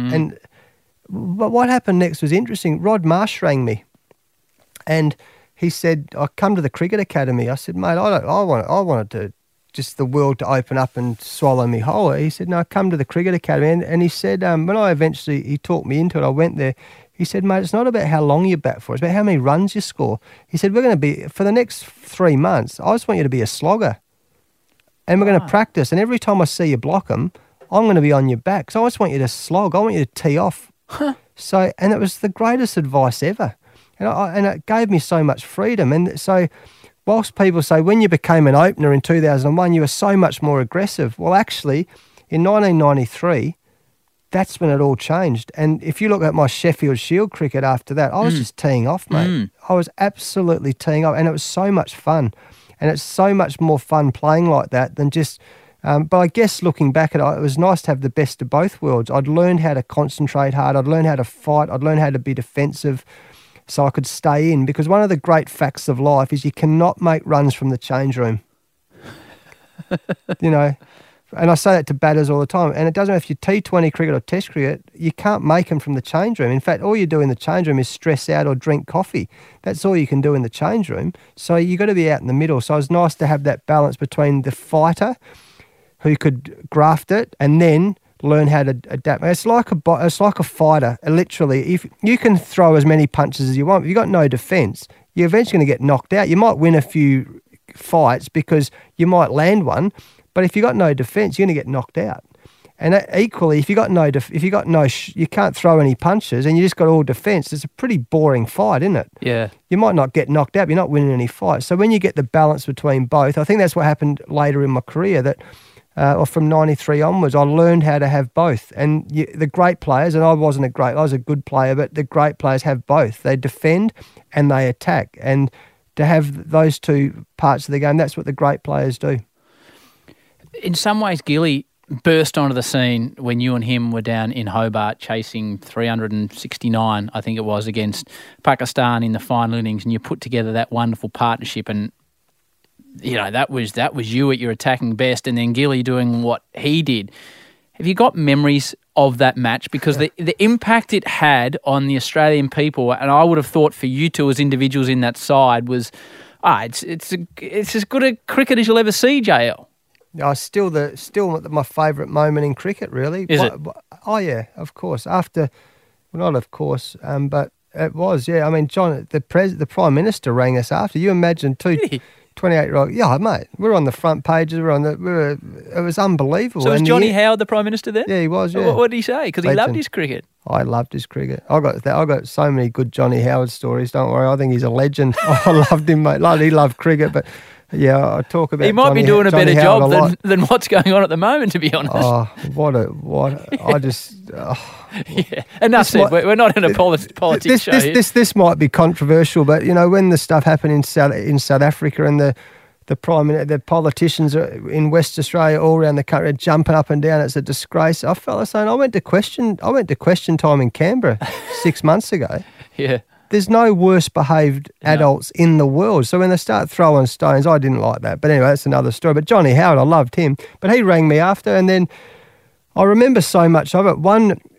But what happened next was interesting. Rod Marsh rang me and he said, I come to the Cricket Academy. I said, mate, I wanted to just the world to open up and swallow me whole. He said, no, come to the Cricket Academy. And he said, when he talked me into it, I went there. He said, mate, it's not about how long you bat for, it's about how many runs you score. He said, we're going to be, for the next 3 months, I just want you to be a slogger. And we're going to practice. And every time I see you block them, I'm going to be on your back. So I just want you to slog. I want you to tee off. So, and it was the greatest advice ever. And it gave me so much freedom. And so whilst people say when you became an opener in 2001, you were so much more aggressive. Well, actually, in 1993, that's when it all changed. And if you look at my Sheffield Shield cricket after that, I was just teeing off, mate. I was absolutely teeing off. And it was so much fun. And it's so much more fun playing like that than just... but I guess looking back at it was nice to have the best of both worlds. I'd learned how to concentrate hard. I'd learned how to fight. I'd learned how to be defensive so I could stay in. Because one of the great facts of life is you cannot make runs from the change room. You know, and I say that to batters all the time. And it doesn't matter if you're T20 cricket or Test cricket, you can't make them from the change room. In fact, all you do in the change room is stress out or drink coffee. That's all you can do in the change room. So you've got to be out in the middle. So it's nice to have that balance between the fighter who could graft it and then learn how to adapt. It's like a fighter, literally. If you can throw as many punches as you want, if you've got no defence, you're eventually going to get knocked out. You might win a few fights because you might land one, but if you've got no defence, you're going to get knocked out. And equally, if you can't throw any punches and you just got all defence, it's a pretty boring fight, isn't it? Yeah. You might not get knocked out, but you're not winning any fights. So when you get the balance between both, I think that's what happened later in my career, that or from 93 onwards, I learned how to have both. And the great players, and I was a good player, but the great players have both. They defend and they attack. And to have those two parts of the game, that's what the great players do. In some ways, Gilly burst onto the scene when you and him were down in Hobart chasing 369, I think it was, against Pakistan in the final innings, and you put together that wonderful partnership. And you know, that was you at your attacking best, and then Gilly doing what he did. Have you got memories of that match? Because the impact it had on the Australian people, and I would have thought for you two as individuals in that side was, it's as good a cricket as you'll ever see, JL. Still my favourite moment in cricket, really. Is it? Oh yeah, of course. But it was. Yeah, I mean, John, the Prime Minister rang us after. You imagine 28-year-old. Yeah, mate, we're on the front pages. It was unbelievable. So was Johnny Howard the Prime Minister then? Yeah, he was. Yeah. What did he say? Because he loved his cricket. I loved his cricket. I got so many good Johnny Howard stories. Don't worry, I think he's a legend. I loved him, mate. He loved cricket, but. Yeah, I talk about. He might be doing a better job than what's going on at the moment, to be honest. Oh, I just. Yeah, enough said. We're not in a politics show here. This might be controversial, but you know when the stuff happened in South Africa and the politicians in West Australia all around the country are jumping up and down, it's a disgrace. I felt the same. I went to question time in Canberra 6 months ago. Yeah. There's no worse behaved adults in the world. So when they start throwing stones, I didn't like that. But anyway, that's another story. But Johnny Howard, I loved him. But he rang me after, and then I remember so much of it. One,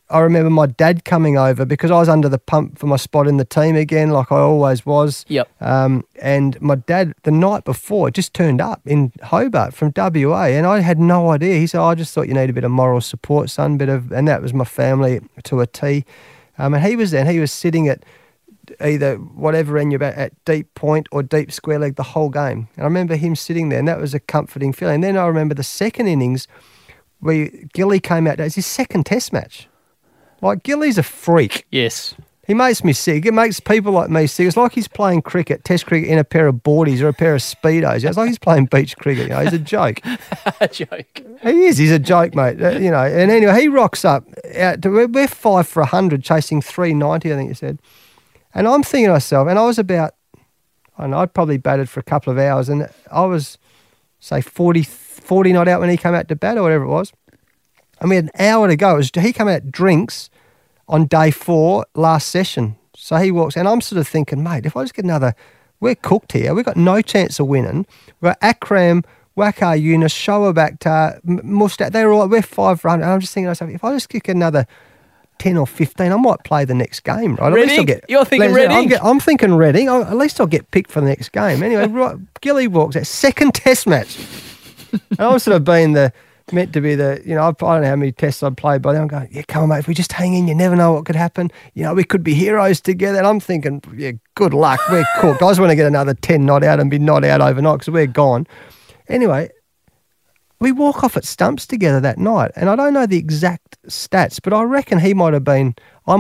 I remember my dad coming over because I was under the pump for my spot in the team again, like I always was. Yep. And my dad, the night before, just turned up in Hobart from WA, and I had no idea. He said, I just thought you need a bit of moral support, son, and that was my family to a T. And he was there, and he was sitting at either whatever end you're at deep point or deep square leg the whole game. And I remember him sitting there, and that was a comforting feeling. And then I remember the second innings where Gilly came out. It's his second test match. Like, Gilly's a freak. Yes. He makes me sick. It makes people like me sick. It's like he's playing cricket, test cricket, in a pair of boardies or a pair of Speedos. It's like he's playing beach cricket. You know, he's a joke. A joke. He is. He's a joke, mate. You know. And anyway, he rocks up. We're 5 for 100, chasing 390, I think you said. And I'm thinking to myself, and I was about, I don't know, I'd probably batted for a couple of hours, and I was, say, 40 not out when he came out to bat or whatever it was. And we had an hour to go. He came out drinks on day 4, last session. So he walks, and I'm sort of thinking, mate, if I just get another, we're cooked here. We've got no chance of winning. We've got Akram, Waqar Younis, Shoaib Akhtar, Mustat. We're 5 for 100. And I'm just thinking to myself, if I just get another 10 or 15, I might play the next game, right? Red ink? You're thinking red ink? I'm thinking red ink. At least I'll get picked for the next game. Anyway, right, Gilly walks out, second test match. And I'm sort of being meant to be I don't know how many tests I've played by then. I'm going, yeah, come on, mate, if we just hang in, you never know what could happen. You know, we could be heroes together. And I'm thinking, yeah, good luck, we're cooked. I just want to get another 10 not out and be not out overnight because we're gone. Anyway, we walk off at stumps together that night, and I don't know the exact stats, but I reckon I might have been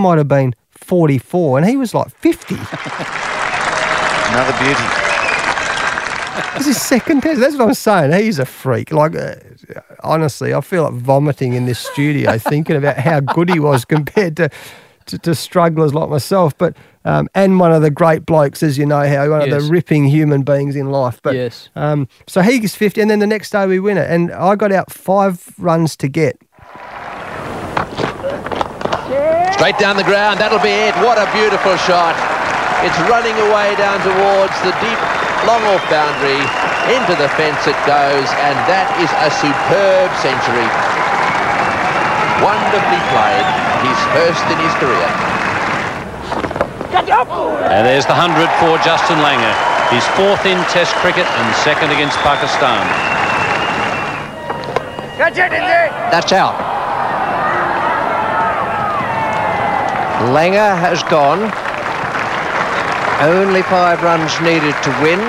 44, and he was like 50. Another beauty. This is second test. That's what I'm saying. He's a freak. Like, honestly, I feel like vomiting in this studio thinking about how good he was compared to strugglers like myself. But and one of the great blokes, as you know, one of the ripping human beings in life. But yes. So he gets 50, and then the next day we win it, and I got out 5 runs to get. Straight down the ground, that'll be it. What a beautiful shot. It's running away down towards the deep long-off boundary. Into the fence it goes, and that is a superb century. Wonderfully played. His first in his career. And there's the 100 for Justin Langer. His 4th in Test cricket and 2nd against Pakistan. That's out. Langer has gone. Only 5 runs needed to win.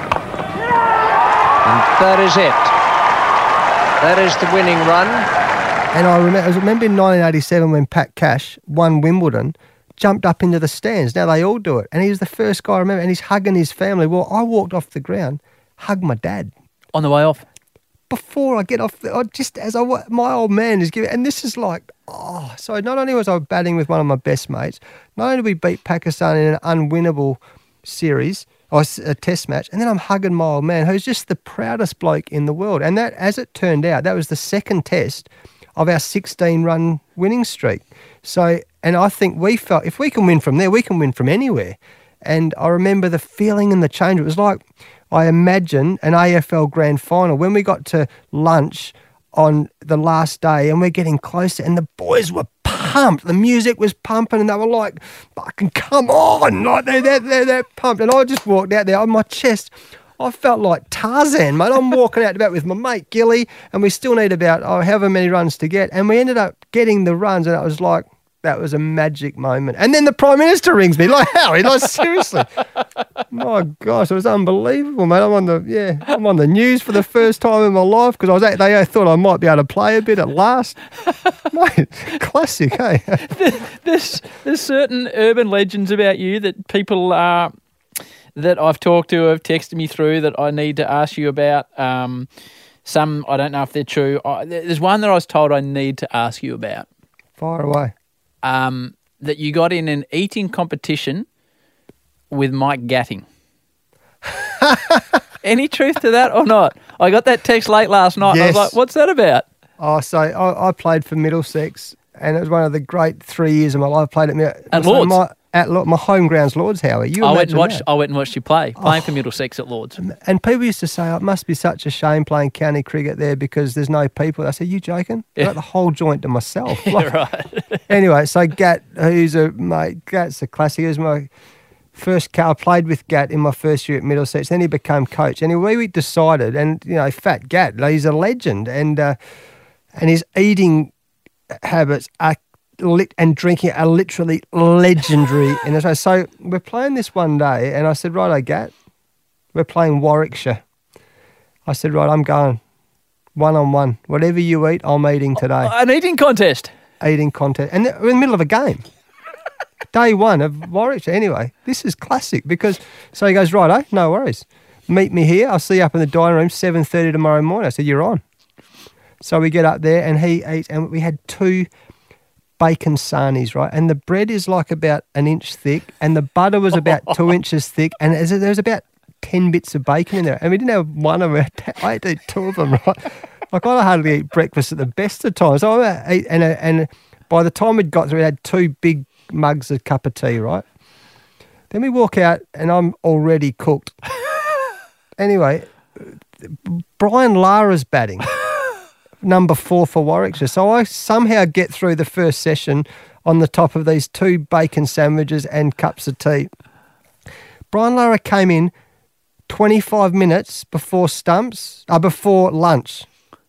And that is it. That is the winning run. And I remember in 1987 when Pat Cash won Wimbledon, jumped up into the stands. Now they all do it. And he was the first guy I remember, and he's hugging his family. Well, I walked off the ground, hugged my dad. On the way off? Before I get off, my old man is giving, and this is like, so not only was I batting with one of my best mates, not only did we beat Pakistan in an unwinnable series, or a test match, and then I'm hugging my old man, who's just the proudest bloke in the world. And that, as it turned out, that was the second test of our 16-run winning streak. So, and I think we felt, if we can win from there, we can win from anywhere. And I remember the feeling and the change. It was like, I imagine an AFL grand final when we got to lunch on the last day and we're getting closer and the boys were pumped. The music was pumping and they were like, fucking come on. Like they're pumped. And I just walked out there on my chest. I felt like Tarzan, mate. I'm walking out about with my mate Gilly and we still need about however many runs to get. And we ended up getting the runs and it was like, that was a magic moment. And then the Prime Minister rings me, like, Howie, like, seriously. My gosh, it was unbelievable, mate. I'm on the news for the first time in my life because they thought I might be able to play a bit at last. Mate, classic, hey? There's certain urban legends about you that people that I've talked to have texted me through that I need to ask you about. Some, I don't know if they're true. There's one that I was told I need to ask you about. Fire away. That you got in an eating competition with Mike Gatting. Any truth to that or not? I got that text late last night. Yes. And I was like, what's that about? So I played for Middlesex and it was one of the great 3 years of my life. I played at Lords? at my home grounds, Lords, Howie. I went and watched you playing for Middlesex at Lords. And people used to say, it must be such a shame playing county cricket there because there's no people. I said, you joking? I got the whole joint to myself. Right. Anyway, so Gat, Gat's a classic. He was my first car. I played with Gat in my first year at Middlesex. Then he became coach. And we decided, and, Fat Gat, he's a legend. And his eating habits and drinking are literally legendary. And so we're playing this one day, and I said, righto, Gat, we're playing Warwickshire. I said, right, I'm going 1-on-1. Whatever you eat, I'm eating today. An eating contest? Eating contest. And we're in the middle of a game. Day one of Warwickshire. Anyway, this is classic because, so he goes, righto, no worries. Meet me here. I'll see you up in the dining room, 7:30 tomorrow morning. I said, you're on. So we get up there and he eats, and we had 2 bacon sarnies, right? And the bread is like about 1 inch thick, and the butter was about 2 inches thick, and there was about 10 bits of bacon in there. And we didn't have one of them. I had to eat 2 of them, right? Like, I hardly eat breakfast at the best of times. So and by the time we'd got through, we had 2 big mugs of cup of tea, right? Then we walk out, and I'm already cooked. Anyway, Brian Lara's batting. Number 4 for Warwickshire. So I somehow get through the first session on the top of these 2 bacon sandwiches and cups of tea. Brian Lara came in 25 minutes before before lunch.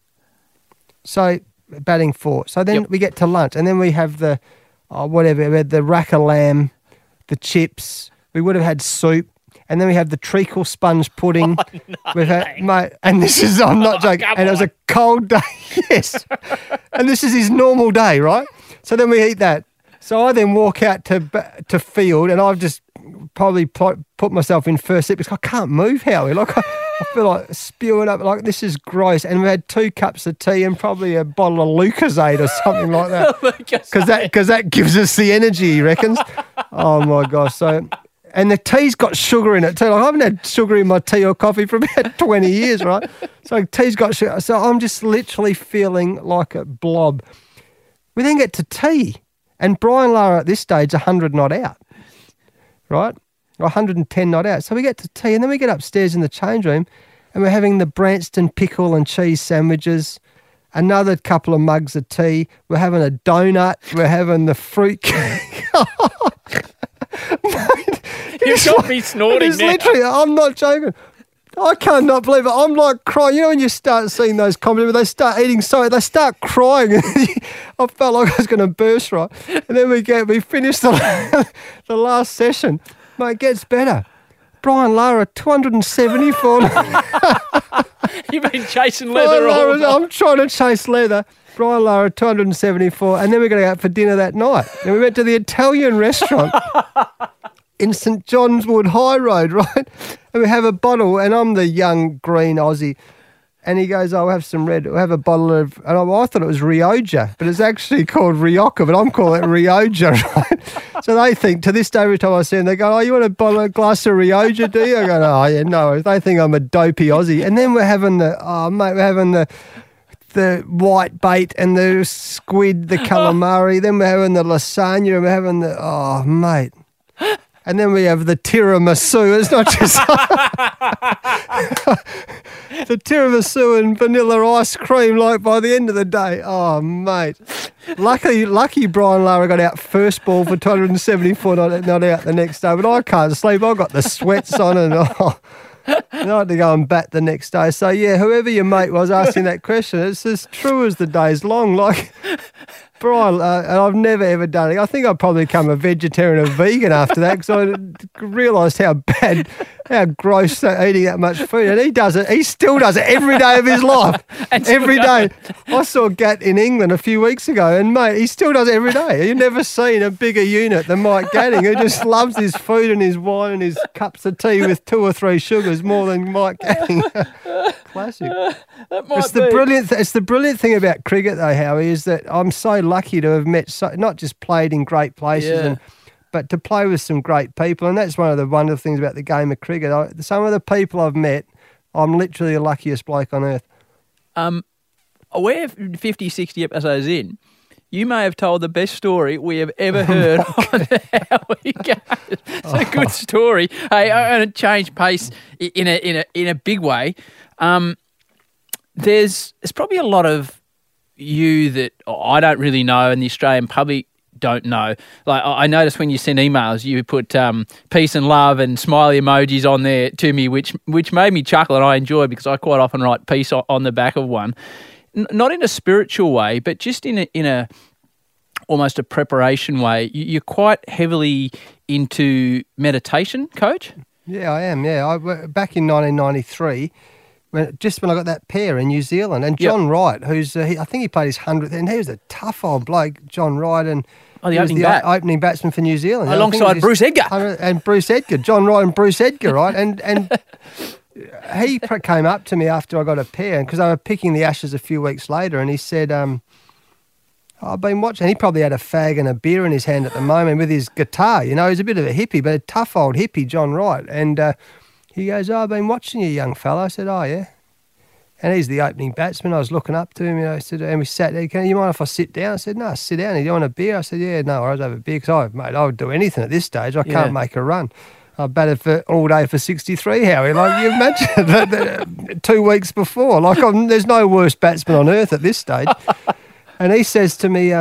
So batting 4. So then we get to lunch, and then we have the we had the rack of lamb, the chips. We would have had soup. And then we have the treacle sponge pudding. Oh, no, We've had, mate, and this is, I'm not joking, and it was a cold day, yes. And this is his normal day, right? So then we eat that. So I then walk out to field, and I've just probably put myself in first seat because I can't move, Howie. Like, I feel like spewing up, like, this is gross. And we had 2 cups of tea and probably a bottle of Lucozade or something like that. Because that gives us the energy, he reckons. Oh, my gosh. So... And the tea's got sugar in it too. Like, I haven't had sugar in my tea or coffee for about 20 years, right? So tea's got sugar. So I'm just literally feeling like a blob. We then get to tea. And Brian Lara at this stage, 100 not out, right? Or 110 not out. So we get to tea, and then we get upstairs in the change room, and we're having the Branston pickle and cheese sandwiches, another couple of mugs of tea. We're having a donut. We're having the fruit cake. Mate, you've got me snorting now. Literally, I'm not joking. I cannot believe it. I'm like crying. You know when you start seeing those comedies where they start eating they start crying. I felt like I was going to burst, right? And then we finish the last session. Mate, it gets better. Brian Lara, 274. You've been chasing leather all night. I'm trying to chase leather. Brian Lara, 274. And then we're going to go out for dinner that night. And we went to the Italian restaurant in St John's Wood High Road, right? And we have a bottle, and I'm the young green Aussie. And he goes, I'll have some red. We'll have a bottle of, and I thought it was Rioja, but it's actually called Rioja, but I'm calling it Rioja, right? So they think, to this day, every time I see them, they go, you want a glass of Rioja, do you? I go, oh, yeah, no. They think I'm a dopey Aussie. And then we're having we're having the white bait and the squid, the calamari. Then we're having the lasagna, and we're having mate. And then we have the tiramisu. It's not just the tiramisu and vanilla ice cream, like, by the end of the day. Oh, mate. Lucky Brian Lara got out first ball for 274, not out the next day. But I can't sleep. I've got the sweats on, and I had to go and bat the next day. So, yeah, whoever your mate was asking that question, it's as true as the day's long. Like, Brian, and I've never ever done it. I think I'd probably become a vegetarian or vegan after that, because I realised how gross eating that much food. And he does it. He still does it every day of his life. Every day. I saw Gat in England a few weeks ago, and mate, he still does it every day. You've never seen a bigger unit than Mike Gatting, who just loves his food and his wine and his cups of tea with 2 or 3 sugars more than Mike Gatting. Classic. It's the brilliant thing about cricket, though, Howie, is that I'm so lucky to have met, not just played in great places, but to play with some great people. And that's one of the wonderful things about the game of cricket. Some of the people I've met, I'm literally the luckiest bloke on earth. We're 50, 60 episodes in. you may have told the best story we have ever heard on How We Go. It's a good story. Hey, and it changed pace in a big way. There's probably a lot of you that I don't really know and the Australian public don't know. Like, I noticed when you send emails, you put peace and love and smiley emojis on there to me, which made me chuckle, and I enjoy because I quite often write peace on the back of one. Not in a spiritual way, but just in a almost a preparation way. You're quite heavily into meditation, Coach? Yeah, I am. Yeah, back in 1993. When I got that pair in New Zealand, and John Wright, who's I think he played his 100th, and he was a tough old bloke, John Wright, and the opening batsman for New Zealand, alongside Bruce Edgar and Bruce Edgar, John Wright and Bruce Edgar, right, and he came up to me after I got a pair, because I were picking the Ashes a few weeks later, and he said, I've been watching. He probably had a fag and a beer in his hand at the moment with his guitar. You know, he's a bit of a hippie, but a tough old hippie, John Wright, and. He goes, I've been watching you, young fella. I said, oh, yeah. And he's the opening batsman. I was looking up to him, and I said, and we sat there. You mind if I sit down? I said, no, sit down. Do you want a beer? I said, yeah, no, I was have a beer because I would do anything at this stage. I can't make a run. I batted for all day for 63, Howie. Like you mentioned, 2 weeks before. Like there's no worse batsman on earth at this stage. And he says to me,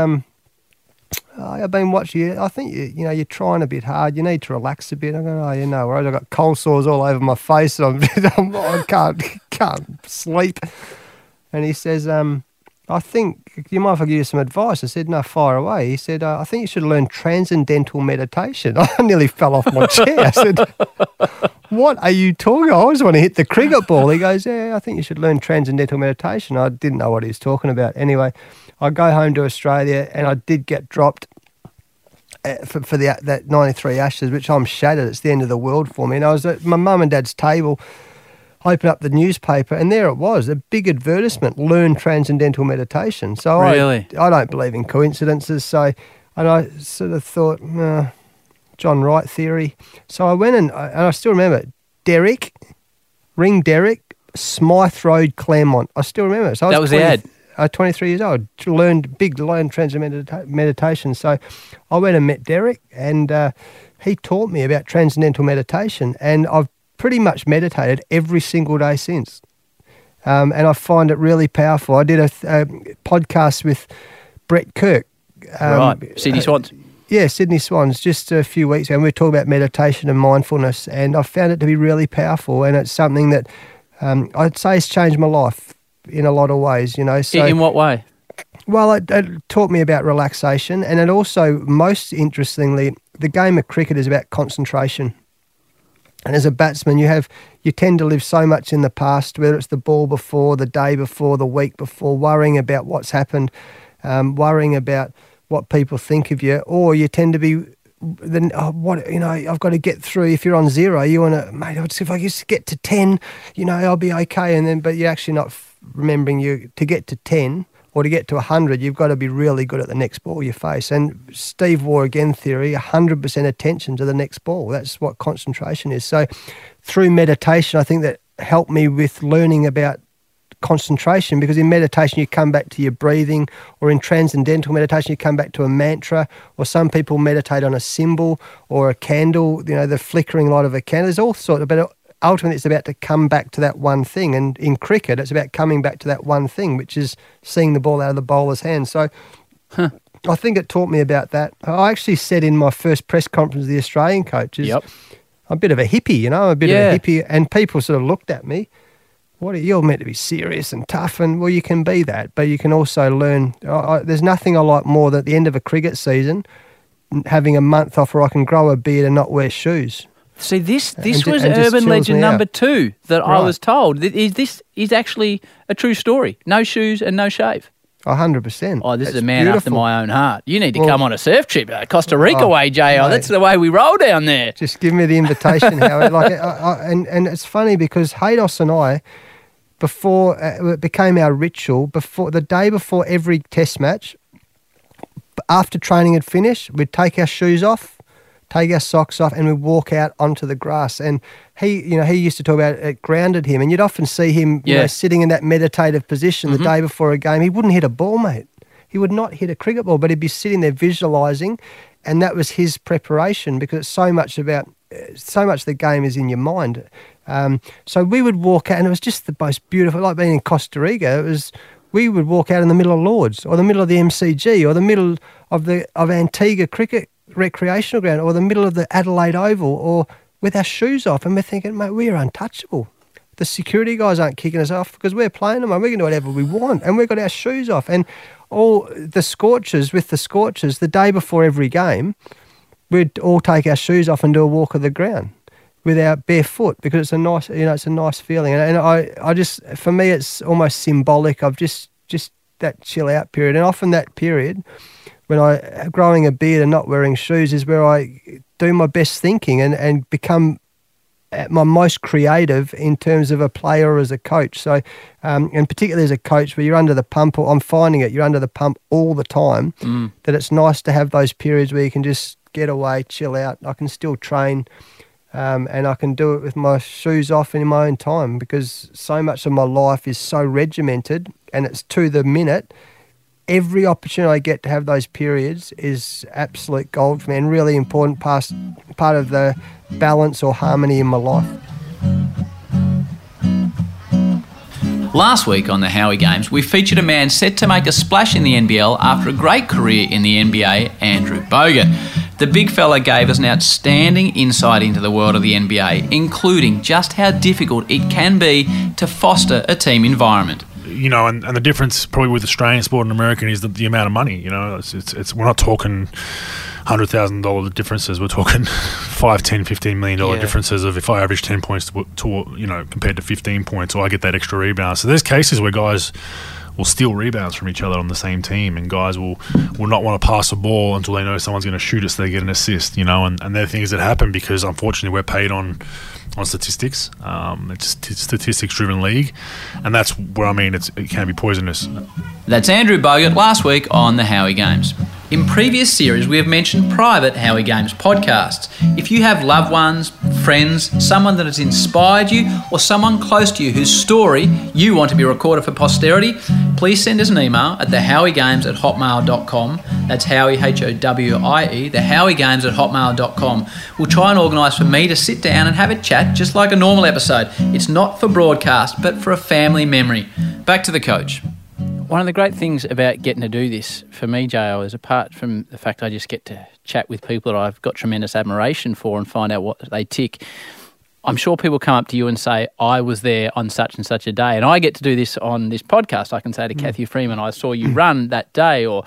I've been watching you. I think you're trying a bit hard. You need to relax a bit. I go, whereas I've got cold sores all over my face, and I can't sleep. And he says, I think you mind if I give you some advice? I said, no, fire away. He said, I think you should learn transcendental meditation. I nearly fell off my chair. I said, what are you talking about? I always want to hit the cricket ball. He goes, yeah, I think you should learn transcendental meditation. I didn't know what he was talking about. Anyway, I go home to Australia, and I did get dropped for that 93 Ashes, which I'm shattered. It's the end of the world for me. And I was at my mum and dad's table, opened up the newspaper, and there it was, a big advertisement, learn transcendental meditation. So really? I don't believe in coincidences. So, and I sort of thought, John Wright theory. So I went and I still remember Derek, Smythe Road, Claremont. I still remember it. So that was the ad. 23 years old, learned transcendental meditation. So I went and met Derek, and he taught me about transcendental meditation, and I've pretty much meditated every single day since. And I find it really powerful. I did a podcast with Brett Kirk. Right, Sydney Swans. Yeah, Sydney Swans, just a few weeks ago, and we were talking about meditation and mindfulness, and I found it to be really powerful, and it's something that I'd say has changed my life in a lot of ways, So, in what way? Well, it taught me about relaxation, and it also, most interestingly, the game of cricket is about concentration. And as a batsman, you tend to live so much in the past, whether it's the ball before, the day before, the week before, worrying about what's happened, worrying about what people think of you, or you tend to be I've got to get through. If you're on 0, you want to, mate, if I just get to 10, I'll be okay. But you're actually not remembering to get to 10 or to get to 100, you've got to be really good at the next ball you face. And Steve Waugh again theory, 100% attention to the next ball. That's what concentration is. So through meditation, I think that helped me with learning about concentration, because in meditation you come back to your breathing, or in transcendental meditation you come back to a mantra, or some people meditate on a symbol or a candle, the flickering light of a candle. There's all sorts of, but ultimately it's about to come back to that one thing. And in cricket it's about coming back to that one thing, which is seeing the ball out of the bowler's hand. So I think it taught me about that. I actually said in my first press conference of the Australian coaches, I'm a bit of a hippie, of a hippie, and people sort of looked at me, you're meant to be serious and tough, and well, you can be that, but you can also learn. There's nothing I like more than at the end of a cricket season, having a month off where I can grow a beard and not wear shoes. See, this was urban legend number 2 that I was told. This is actually a true story. No shoes and no shave. 100%. Oh, this is a man after my own heart. You need to come on a surf trip, Costa Rica way, JL. Mate, that's the way we roll down there. Just give me the invitation, Howard. And it's funny because Haydos and I, before it became our ritual, the day before every test match, after training had finished, we'd take our shoes off, take our socks off, and we'd walk out onto the grass. And he used to talk about it grounded him, and you'd often see him sitting in that meditative position the day before a game. He wouldn't hit a ball, mate. He would not hit a cricket ball, but he'd be sitting there visualising, and that was his preparation, because it's so much the game is in your mind. So we would walk out, and it was just the most beautiful, like being in Costa Rica. We would walk out in the middle of Lords, or the middle of the MCG, or the middle of Antigua Cricket Recreational Ground, or the middle of the Adelaide Oval, or with our shoes off, and we're thinking, mate, we are untouchable. The security guys aren't kicking us off because we're playing them, and we can do whatever we want, and we've got our shoes off. And all the Scorchers, the day before every game, we'd all take our shoes off and do a walk of the ground with our bare foot, because it's a nice feeling. And I just, for me, it's almost symbolic of just that chill out period. And often that period, when growing a beard and not wearing shoes, is where I do my best thinking and become at my most creative in terms of a player or as a coach. So, and particularly as a coach, where you're under the pump, or I'm finding it, you're under the pump all the time, that it's nice to have those periods where you can just get away, chill out. I can still train, and I can do it with my shoes off in my own time, because so much of my life is so regimented and it's to the minute. Every opportunity I get to have those periods is absolute gold for me, and really important part of the balance or harmony in my life. Last week on the Howie Games, we featured a man set to make a splash in the NBL after a great career in the NBA, Andrew Bogut. The big fella gave us an outstanding insight into the world of the NBA, including just how difficult it can be to foster a team environment. You know, and the difference probably with Australian sport and American is the amount of money. You know, it's we're not talking $100,000 differences. We're talking $5, $10, $15 million differences of if I average 10 points to compared to 15 points, or I get that extra rebound. So there's cases where guys will steal rebounds from each other on the same team, and guys will not want to pass a ball until they know someone's going to shoot it so they get an assist. You know, and there are things that happen because unfortunately we're paid on statistics. It's a statistics-driven league, and that's where it can be poisonous. That's Andrew Bogut last week on the Howie Games. In previous series, we have mentioned private Howie Games podcasts. If you have loved ones, friends, someone that has inspired you, or someone close to you whose story you want to be recorded for posterity, please send us an email at thehowiegames@hotmail.com. That's Howie, Howie, thehowiegames@hotmail.com. We'll try and organise for me to sit down and have a chat just like a normal episode. It's not for broadcast, but for a family memory. Back to the coach. One of the great things about getting to do this for me, Jo, is apart from the fact I just get to chat with people that I've got tremendous admiration for and find out what they tick, I'm sure people come up to you and say, I was there on such and such a day. And I get to do this on this podcast. I can say to Kathy Freeman, I saw you run that day, or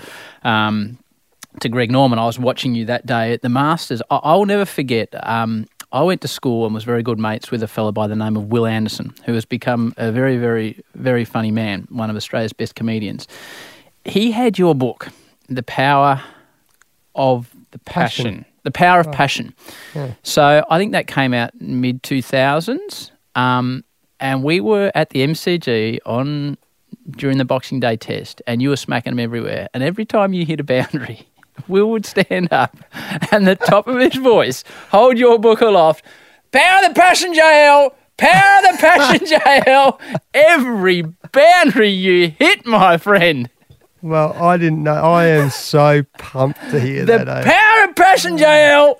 to Greg Norman, I was watching you that day at the Masters. I'll never forget, I went to school and was very good mates with a fellow by the name of Will Anderson, who has become a very, very, very funny man, one of Australia's best comedians. He had your book, The Power of the Passion. The Power of Passion. Yeah. So I think that came out mid-2000s, and we were at the MCG during the Boxing Day test, and you were smacking them everywhere. And every time you hit a boundary, Will would stand up and the top of his voice, hold your book aloft, Power of the Passion, JL! Power of the Passion, JL! Every boundary you hit, my friend. Well, I didn't know. I am so pumped to hear that. The Power of Passion, JL!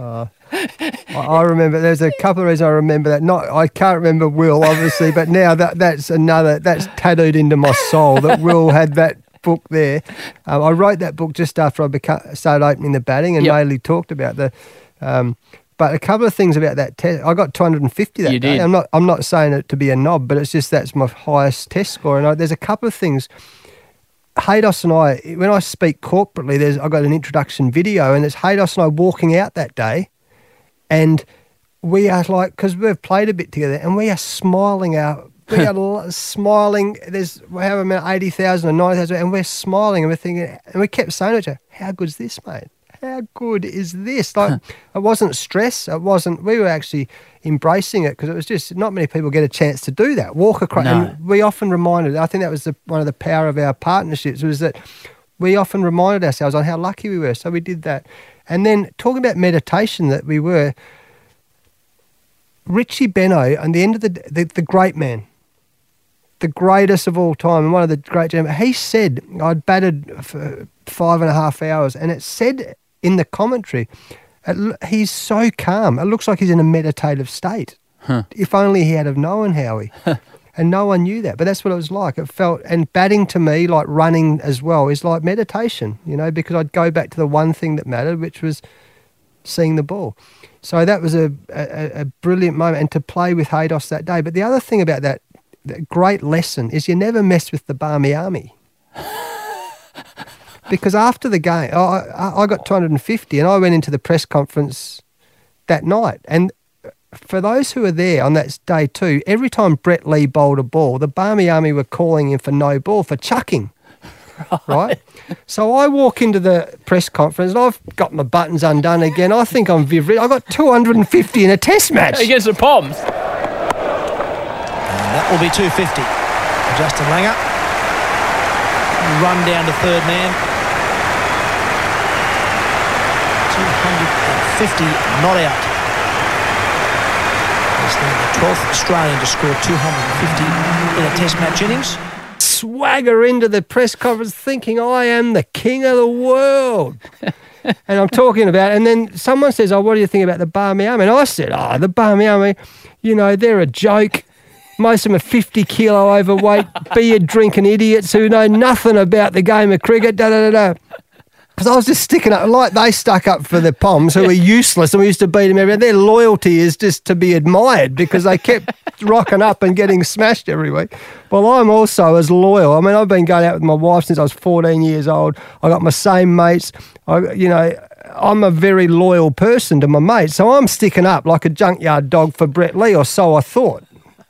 I remember, there's a couple of reasons I remember that. I can't remember Will, obviously, but now that's tattooed into my soul that Will had that book there. I wrote that book just after I started opening the batting, and mainly talked about the. But a couple of things about that test. I got 250 that day. I'm not saying it to be a knob, but it's just that's my highest test score. And there's a couple of things. Haydos and I, when I speak corporately, I got an introduction video, and it's Haydos and I walking out that day, and we are like, because we've played a bit together, and we are smiling out. We are smiling. There's however many 80,000 or 90,000, and we're smiling, and we're thinking, and we kept saying to each other, "How good's this, mate? How good is this?" Like, it wasn't stress. It wasn't. We were actually embracing it, because it was just not many people get a chance to do that. Walk across, and we often reminded. I think that was one of the power of our partnerships, was that we often reminded ourselves on how lucky we were. So we did that, and then talking about meditation, that we were. Richie Benaud, on the end of the great man. the greatest of all time and one of the great gentlemen. He said, I'd batted for 5.5 hours, and it said in the commentary, he's so calm. It looks like he's in a meditative state. Huh. If only he had have known Howie. And no one knew that. But that's what it was like. It felt, and batting to me, like running as well, is like meditation, because I'd go back to the one thing that mattered, which was seeing the ball. So that was a brilliant moment, and to play with Haydos that day. But the other thing about that great lesson is you never mess with the Barmy Army. Because after the game, I got 250 and I went into the press conference that night. And for those who were there on that day too, every time Brett Lee bowled a ball, the Barmy Army were calling him for no ball, for chucking. Right? So I walk into the press conference and I've got my buttons undone again. I think I'm vivid. I got 250 in a test match. Against the Poms. And that will be 250. Justin Langer. Run down to third man. 250 not out. He's now the 12th Australian to score 250 in a test match innings. Swagger into the press conference thinking I am the king of the world. And I'm talking about, and then someone says, what do you think about the Barmy Army? And I said, the Barmy Army, they're a joke. Most of them are 50 kilo overweight, beer drinking idiots who know nothing about the game of cricket, Because I was just sticking up, like they stuck up for the Poms, who were useless, and we used to beat them every day. Their loyalty is just to be admired because they kept rocking up and getting smashed every week. Well, I'm also as loyal. I mean, I've been going out with my wife since I was 14 years old. I got my same mates. I'm a very loyal person to my mates, so I'm sticking up like a junkyard dog for Brett Lee, or so I thought.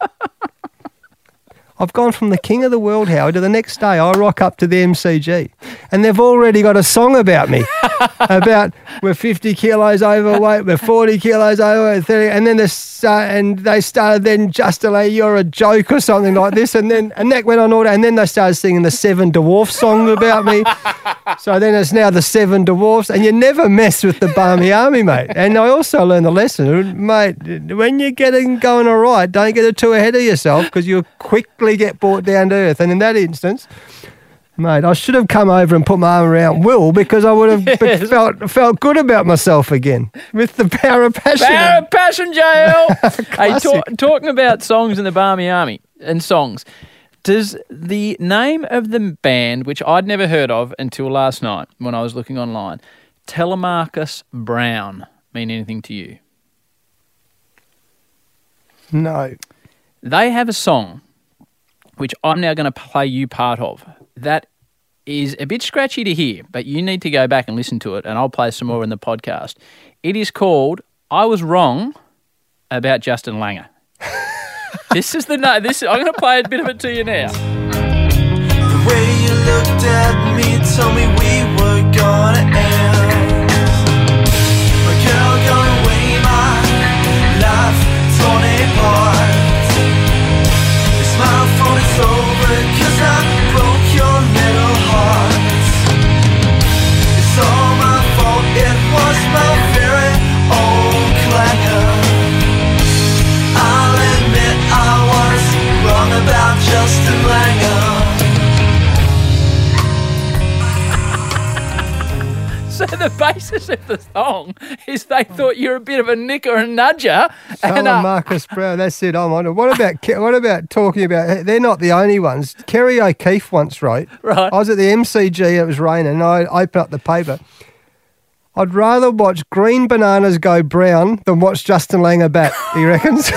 I've gone from the king of the world, Howard, to the next day I rock up to the MCG and they've already got a song about me, about we're 50 kilos overweight, we're 40 kilos overweight, 30, and then they started then, Justin Lee, you're a joke or something like this, and that went on all day, and then they started singing the Seven Dwarfs song about me. So then it's now the Seven Dwarfs, and you never mess with the Barmy Army, mate. And I also learned the lesson, mate, when you're going all right, don't get too ahead of yourself because you'll quickly get brought down to earth. And in that instance, mate, I should have come over and put my arm around Will because I would have felt good about myself again with the Power of Passion. Power of Passion, JL. Hey, talking about songs in the Barmy Army and songs, does the name of the band, which I'd never heard of until last night when I was looking online, Telemarcus Brown, mean anything to you? No. They have a song which I'm now going to play you part of. That is a bit scratchy to hear, but you need to go back and listen to it, and I'll play some more in the podcast. It is called I Was Wrong About Justin Langer. I'm going to play a bit of it to you now. The way you looked at me told me we were gonna end. My girl gone away, my life torn apart. It's my fault it's over, 'cause I broke your little heart. It's all my fault, it was my very own clangor. I'll admit I was wrong about Justin Langer. So the basis of the song is they thought you're a bit of a nicker and nudger. Marcus Brown, that's it. I'm on it. What about talking about? They're not the only ones. Kerry O'Keefe once wrote. Right. I was at the MCG. It was raining. And I opened up the paper. I'd rather watch green bananas go brown than watch Justin Langer bat. He reckons.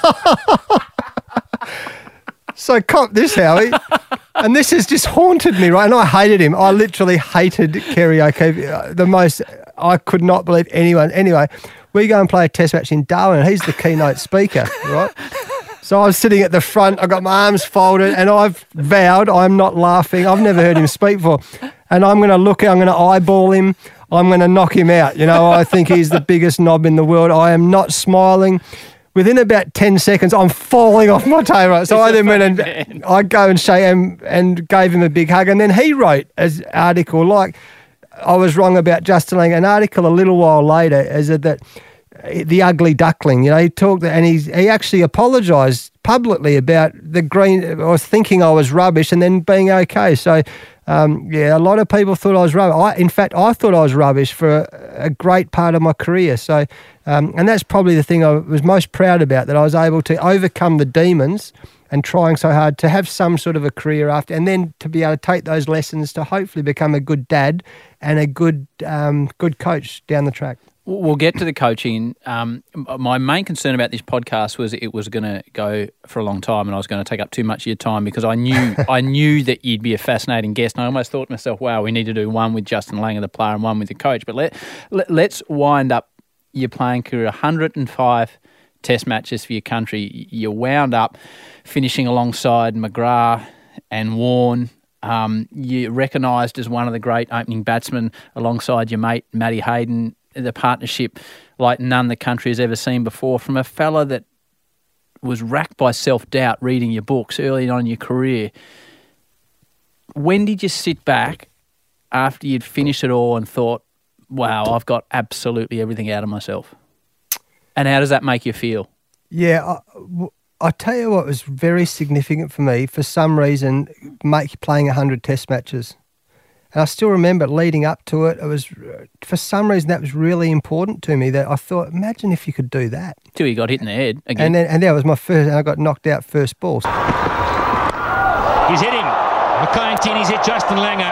So cop this, Howie. And this has just haunted me, right? And I hated him. I literally hated Kerry O'Keefe the most. I could not believe anyone. Anyway, we go and play a test match in Darwin, and he's the keynote speaker, right? So I was sitting at the front. I got my arms folded, and I've vowed I'm not laughing. I've never heard him speak before. And I'm going to eyeball him. I'm going to knock him out. I think he's the biggest knob in the world. I am not smiling. Within about 10 seconds, I'm falling off my table. So I then went and I go and shake him and gave him a big hug. And then he wrote an article like I was wrong about Justin Langer. An article a little while later is that the ugly duckling. He talked and he actually apologised publicly about the green. I was thinking I was rubbish and then being okay. So, a lot of people thought I was rubbish. In fact, I thought I was rubbish for a great part of my career. So, and that's probably the thing I was most proud about, that I was able to overcome the demons and trying so hard to have some sort of a career after, and then to be able to take those lessons to hopefully become a good dad and a good coach down the track. We'll get to the coaching. My main concern about this podcast was it was going to go for a long time, and I was going to take up too much of your time, because I knew that you'd be a fascinating guest, and I almost thought to myself, wow, we need to do one with Justin Langer, the player, and one with the coach. But let's wind up your playing career. 105 Test matches for your country. You wound up finishing alongside McGrath and Warne. You're recognised as one of the great opening batsmen alongside your mate Matty Hayden. The partnership like none the country has ever seen before, from a fella that was racked by self-doubt reading your books early on in your career. When did you sit back after you'd finished it all and thought, wow, I've got absolutely everything out of myself? And how does that make you feel? Yeah, I'll tell you what was very significant for me, for some reason, playing 100 Test matches. And I still remember leading up to it, for some reason that was really important to me, that I thought, imagine if you could do that. Till you got hit in the head again. And that was my first, and I got knocked out first ball. He's hit him. McLean Tinney's hit Justin Langer.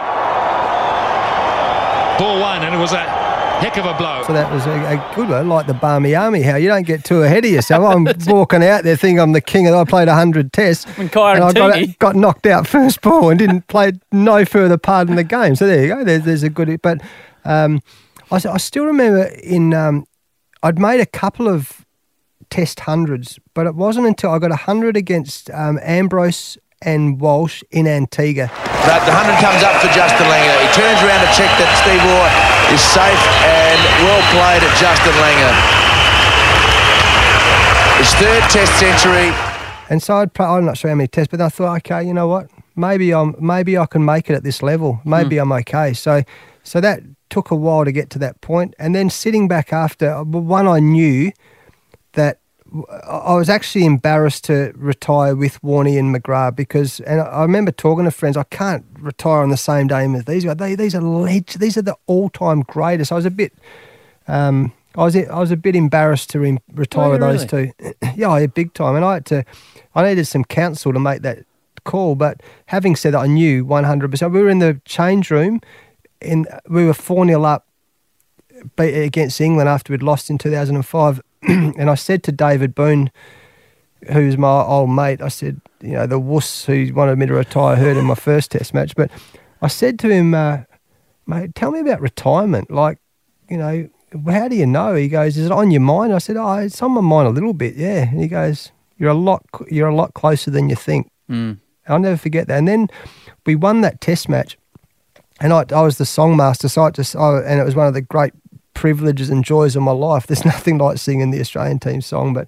Ball one, and it was a heck of a blow. So that was a good one, like the Barmy Army, how you don't get too ahead of yourself. I'm walking out there thinking I'm the king, and I played 100 tests, and I got knocked out first ball and didn't play no further part in the game. So there you go. There's a good. But I still remember I'd made a couple of Test hundreds, but it wasn't until I got 100 against Ambrose and Walsh in Antigua. But the 100 comes up for Justin Langer. He turns around to check that Steve Waugh is safe, and well played at Justin Langer. His third Test century. And so I'm not sure how many tests, but I thought, okay, you know what? Maybe I can make it at this level. Maybe I'm okay. So that took a while to get to that point. And then sitting back after, one, I knew that I was actually embarrassed to retire with Warney and McGrath, and I remember talking to friends, I can't retire on the same day as these guys. These are legends. These are the all-time greatest. I was a bit, I was a bit embarrassed to retire with those two. Yeah, big time. And I needed some counsel to make that call. But having said that, I knew 100%. We were in the change room, and we were 4-0 up against England after we'd lost in 2005. And I said to David Boone, who's my old mate, I said, the wuss who wanted me to retire hurt in my first Test match. But I said to him, mate, tell me about retirement. Like, how do you know? He goes, is it on your mind? I said, it's on my mind a little bit, yeah. And he goes, you're a lot closer than you think. I'll never forget that. And then we won that Test match, and I was the songmaster, and it was one of the great privileges and joys of my life. There's nothing like singing the Australian team song, but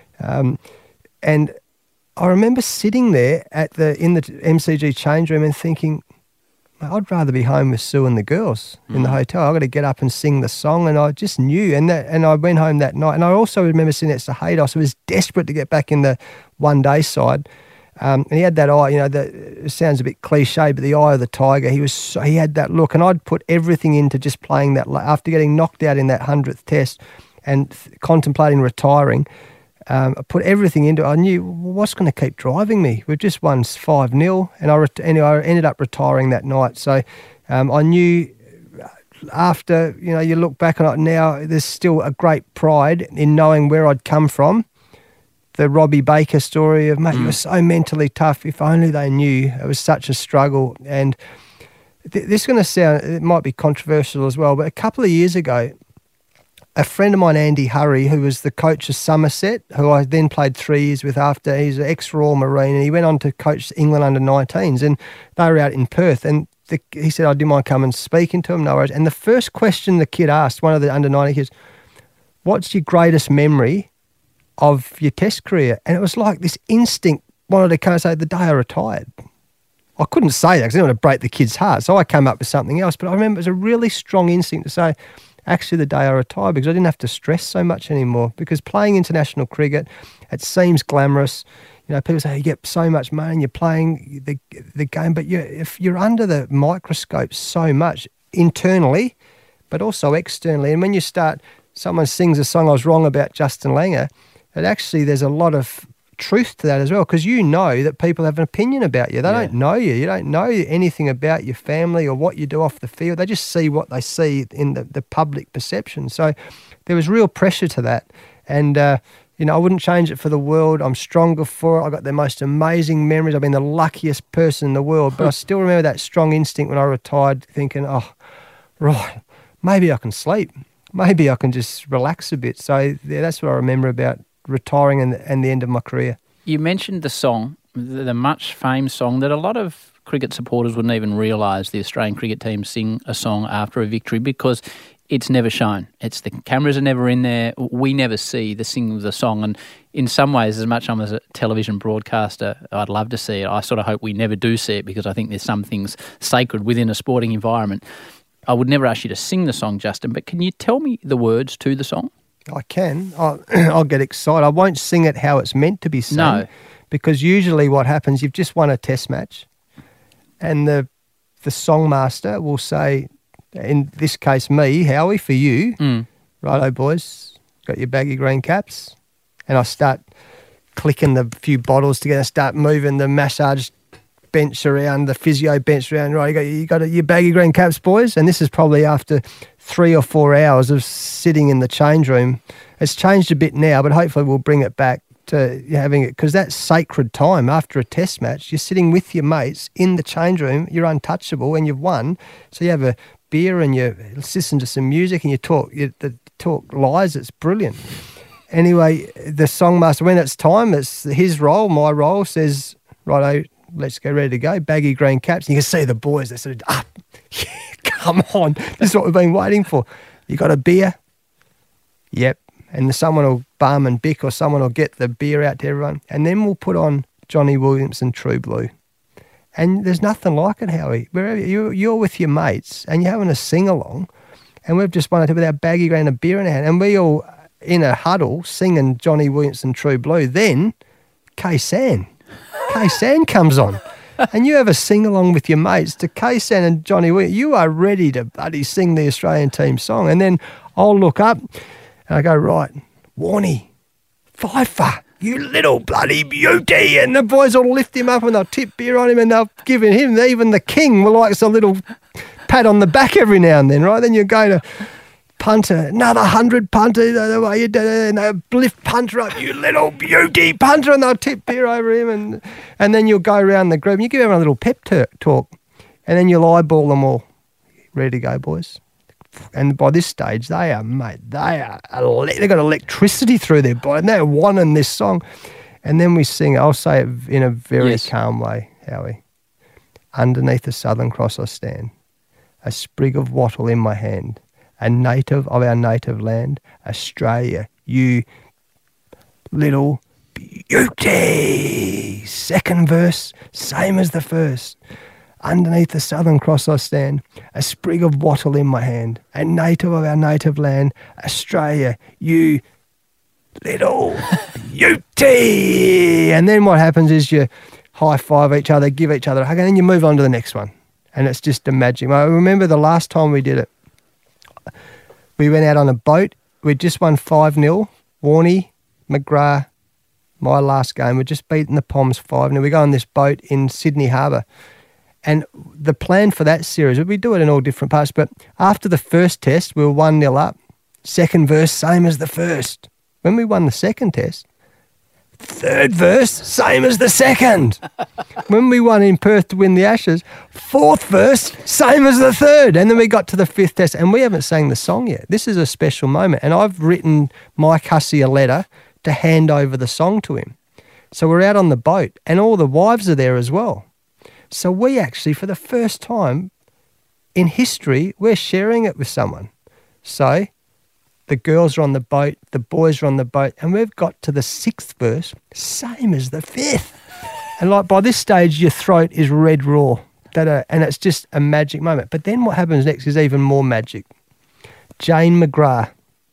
and I remember sitting there in the MCG change room and thinking, I'd rather be home with Sue and the girls in the hotel. I've got to get up and sing the song, and I just knew. And I went home that night, and I also remember sitting next to Haydos, who was desperate to get back in the one-day side. And he had that eye, it sounds a bit cliche, but the eye of the tiger. He had that look, and I'd put everything into just playing that. After getting knocked out in that 100th Test and contemplating retiring, I put everything into it. I knew, what's going to keep driving me? We've just won 5-0, and I ended up retiring that night. So I knew after, you look back on it now, there's still a great pride in knowing where I'd come from. The Robbie Baker story of, mate, you were so mentally tough. If only they knew it was such a struggle. And this is going to sound, it might be controversial as well, but a couple of years ago, a friend of mine, Andy Hurry, who was the coach of Somerset, who I then played 3 years with after, he's an ex-Royal Marine, and he went on to coach England under-19s, and they were out in Perth, and he said, I didn't mind coming and speaking to him, no worries. And the first question the kid asked, one of the under-19 kids, what's your greatest memory of your Test career? And it was like this instinct wanted to come and say, the day I retired. I couldn't say that because I didn't want to break the kid's heart, so I came up with something else. But I remember it was a really strong instinct to say, actually the day I retired, because I didn't have to stress so much anymore. Because playing international cricket, it seems glamorous. people say you get so much money and you're playing the game, but if you're under the microscope so much internally, but also externally, and when you start, someone sings a song, I was wrong about Justin Langer, and actually there's a lot of truth to that as well, because you know that people have an opinion about you. They don't know you. You don't know anything about your family or what you do off the field. They just see what they see in the public perception. So there was real pressure to that. And, I wouldn't change it for the world. I'm stronger for it. I got the most amazing memories. I've been the luckiest person in the world. But I still remember that strong instinct when I retired, thinking, oh, right, maybe I can sleep. Maybe I can just relax a bit. So that's what I remember about retiring and the end of my career. You mentioned the song, the much famed song that a lot of cricket supporters wouldn't even realise the Australian cricket team sing a song after a victory, because it's never shown. The cameras are never in there. We never see the singing of the song. And in some ways, as much as I'm a television broadcaster, I'd love to see it. I sort of hope we never do see it, because I think there's some things sacred within a sporting environment. I would never ask you to sing the song, Justin, but can you tell me the words to the song? I can. I'll get excited. I won't sing it how it's meant to be sung, because usually what happens, you've just won a test match, and the songmaster will say, in this case me, Howie, for you, righto boys, got your baggy green caps, and I start clicking the few bottles together, start moving the massage bench around, the physio bench around, right, you got your baggy green caps, boys, and this is probably after 3 or 4 hours of sitting in the change room. It's changed a bit now, but hopefully we'll bring it back to having it, because that's sacred time after a test match. You're sitting with your mates in the change room, you're untouchable and you've won, so you have a beer and you listen to some music and you talk lies. It's brilliant. Anyway, the songmaster, when it's time, it's his role, my role, says, righto, let's get ready to go, baggy green caps. And you can see the boys, they sort of, yeah, come on, this is what we've been waiting for. You got a beer? Yep. And someone will barman Bick or someone will get the beer out to everyone. And then we'll put on Johnny Williamson True Blue. And there's nothing like it, Howie. Wherever you're with your mates and you're having a sing-along, and we've just wanted to with our baggy green and a beer in our hand, and we all in a huddle singing Johnny Williamson True Blue. Then K-San comes on. And you have a sing-along with your mates to K-San and Johnny Williams. You are ready to bloody sing the Australian team song. And then I'll look up and I go, right, Warnie, Pfeiffer, you little bloody beauty. And the boys will lift him up and they'll tip beer on him and they'll give him, even the king will like a little pat on the back every now and then, right? Then you go to punter, another 100 punter, the way you did it, and they'll lift punter up, you little beauty, punter, and they'll tip beer over him, and then you'll go around the group and you give everyone a little pep talk, and then you'll eyeball them all. Ready to go, boys? And by this stage, they've got electricity through their body, and they're wanting this song. And then we sing, I'll say it in a very calm way, Howie. Underneath the Southern Cross I stand, a sprig of wattle in my hand, a native of our native land, Australia, you little beauty. Second verse, same as the first. Underneath the Southern Cross I stand, a sprig of wattle in my hand, a native of our native land, Australia, you little beauty. And then what happens is you high-five each other, give each other a hug, and then you move on to the next one. And it's just a magic. I remember the last time we did it, we went out on a boat. We'd just won 5-0. Warnie, McGrath, my last game. We'd just beaten the Poms 5-0. We go on this boat in Sydney Harbour. And the plan for that series, we do it in all different parts, but after the first test, we were 1-0 up. Second verse, same as the first. When we won the second test, third verse, same as the second. When we won in Perth to win the Ashes, fourth verse, same as the third. And then we got to the fifth test, and we haven't sang the song yet. This is a special moment. And I've written Mike Hussey a letter to hand over the song to him. So we're out on the boat, and all the wives are there as well. So we actually, for the first time in history, we're sharing it with someone. So the girls are on the boat, the boys are on the boat, and we've got to the sixth verse, same as the fifth. And like by this stage, your throat is red raw. And it's just a magic moment. But then what happens next is even more magic. Jane McGrath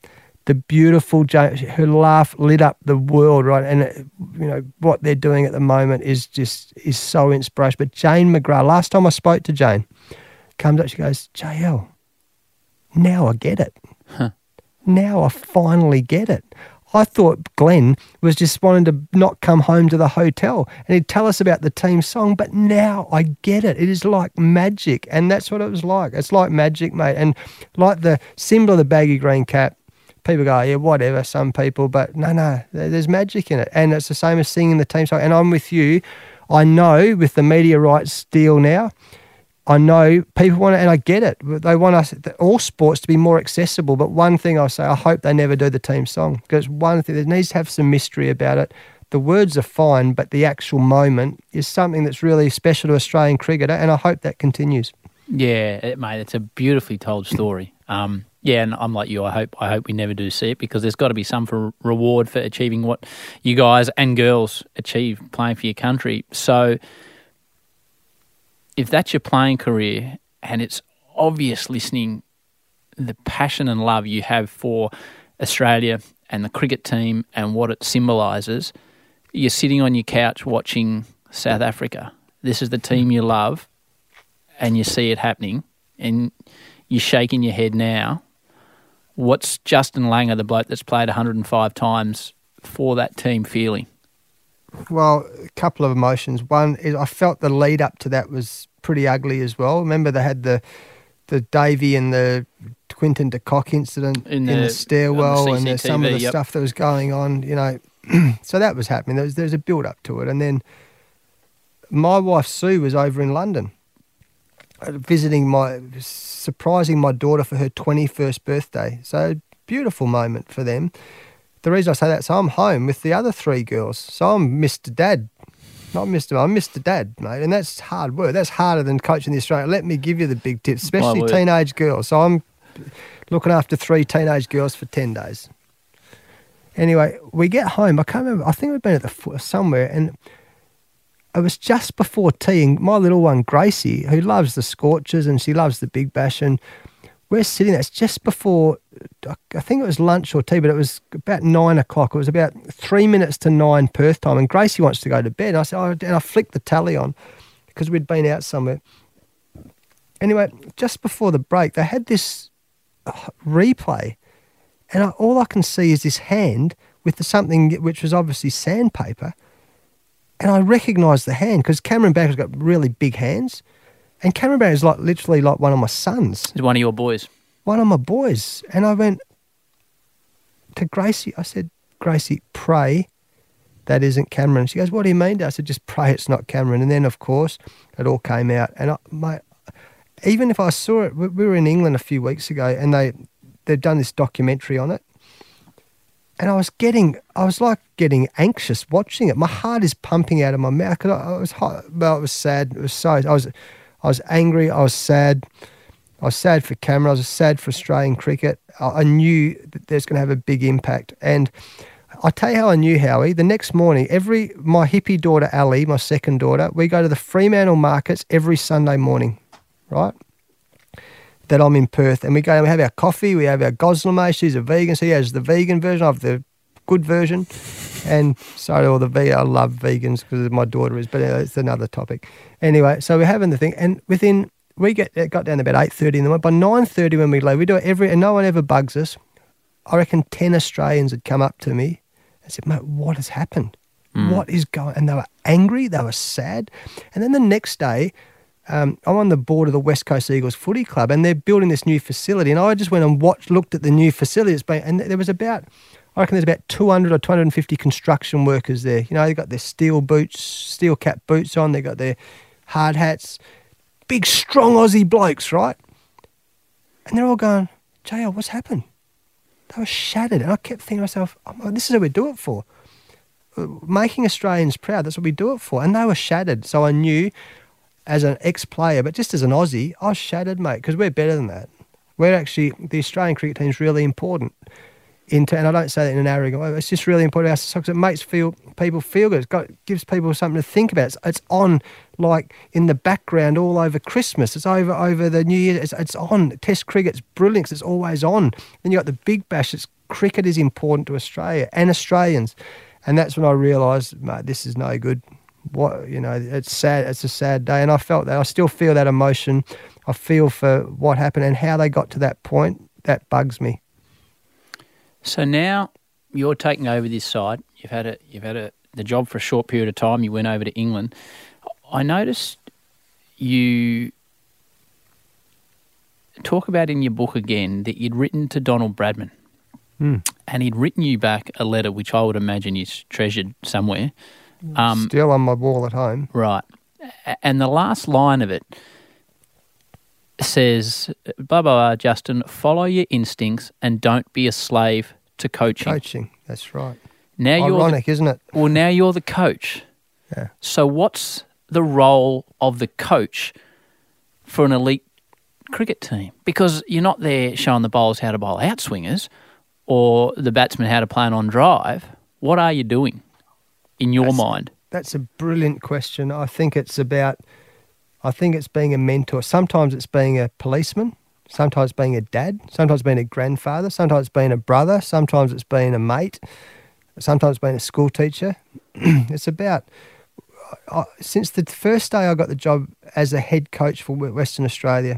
the beautiful Jane, her laugh lit up the world, right? And what they're doing at the moment is so inspirational. But Jane McGrath, last time I spoke to Jane, comes up, she goes, JL, now I get it. Now I finally get it. I thought Glenn was just wanting to not come home to the hotel and he'd tell us about the team song, but now I get it. It is like magic, and that's what it was like. It's like magic, mate. And like the symbol of the baggy green cap, people go, yeah, whatever, some people, but no, there's magic in it. And it's the same as singing the team song. And I'm with you. I know with the media rights deal now, I know people want it, and I get it. They want us, all sports, to be more accessible. But one thing I'll say, I hope they never do the team song, because one thing, there needs to have some mystery about it. The words are fine, but the actual moment is something that's really special to Australian cricketer, and I hope that continues. Yeah, mate, it's a beautifully told story. Yeah, and I'm like you. I hope we never do see it, because there's got to be some reward for achieving what you guys and girls achieve playing for your country. So if that's your playing career, and it's obvious listening the passion and love you have for Australia and the cricket team and what it symbolises, you're sitting on your couch watching South Africa. This is the team you love, and you see it happening, and you're shaking your head now. What's Justin Langer, the bloke that's played 105 times for that team, feeling? Well, a couple of emotions. One is I felt the lead up to that was pretty ugly as well. Remember they had the Davey and the Quinton de Kock incident in the stairwell, and some of the stuff that was going on, So that was happening. There's a build up to it. And then my wife Sue was over in London surprising my daughter for her 21st birthday. So beautiful moment for them. The reason I say that, so I'm home with the other three girls. So I'm Mr. Dad. I'm Mr. Dad, mate. And that's hard work. That's harder than coaching the Australian. Let me give you the big tips, especially teenage girls. So I'm looking after 3 teenage girls for 10 days. Anyway, we get home. I can't remember. I think we've been at somewhere, and it was just before tea, and my little one, Gracie, who loves the Scorchers and she loves the Big Bash, and we're sitting there. It's just before, I think it was lunch or tea, but it was about 9 o'clock. It was about 3 minutes to 9 Perth time, and Gracie wants to go to bed. And I said, and I flicked the tally on because we'd been out somewhere. Anyway, just before the break, they had this replay, and all I can see is this hand with something which was obviously sandpaper. And I recognised the hand because Cameron Baggar's got really big hands. And Cameron Baggar is literally like one of my sons. He's one of your boys. One of my boys. And I went to Gracie. I said, Gracie, pray that isn't Cameron. She goes, what do you mean? I said, just pray it's not Cameron. And then, of course, it all came out. And even if I saw it, we were in England a few weeks ago, and they'd done this documentary on it. And I was getting anxious watching it. My heart is pumping out of my mouth because I was hot. Well, it was sad. It was I was angry. I was sad. I was sad for Cameron. I was sad for Australian cricket. I knew that there's going to have a big impact. And I'll tell you how I knew, Howie. The next morning, my hippie daughter, Ali, my second daughter, we go to the Fremantle markets every Sunday morning, right? That I'm in Perth, and we go and we have our coffee, we have our Goslamay, she's a vegan, so he has the vegan version, I have the good version, and so do all the vegan. I love vegans because my daughter is, but it's another topic. Anyway, so we're having the thing, and it got down to about 8:30 in the morning. By 9:30 when we leave, we do it and no one ever bugs us. I reckon 10 Australians had come up to me and said, mate, what has happened? What is going on? And they were angry, they were sad. And then the next day, I'm on the board of the West Coast Eagles Footy Club, and they're building this new facility. And I just went and looked at the new facility. And there was I reckon there's about 200 or 250 construction workers there. They've got their steel cap boots on. They've got their hard hats. Big, strong Aussie blokes, right? And they're all going, JL, what's happened? They were shattered. And I kept thinking to myself, this is what we do it for. Making Australians proud, that's what we do it for. And they were shattered. So I knew, as an ex-player, but just as an Aussie, I was shattered, mate, because we're better than that. The Australian cricket team is really important. and I don't say that in an arrogant way, it's just really important because it makes people feel good. Gives people something to think about. It's on like in the background all over Christmas. It's over the New Year. It's on. Test cricket's brilliant 'cause it's always on. Then you got the Big Bash. Cricket is important to Australia and Australians. And that's when I realised, mate, this is no good. It's sad. It's a sad day. And I felt that. I still feel that emotion. I feel for what happened and how they got to that point. That bugs me. So now you're taking over this side. You've had the job for a short period of time. You went over to England. I noticed you talk about in your book again that you'd written to Donald Bradman. And he'd written you back a letter, which I would imagine is treasured somewhere. Still on my wall at home. Right. And the last line of it says, blah, blah, blah, Justin, follow your instincts and don't be a slave to coaching. Coaching, that's right. Now ironic, isn't it? Well, now you're the coach. Yeah. So what's the role of the coach for an elite cricket team? Because you're not there showing the bowlers how to bowl outswingers or the batsmen how to play an on drive. What are you doing in your mind? That's a brilliant question. I think it's being a mentor. Sometimes it's being a policeman. Sometimes being a dad. Sometimes being a grandfather. Sometimes being a brother. Sometimes it's being a mate. Sometimes being a school teacher. It's about... since the first day I got the job as a head coach for Western Australia,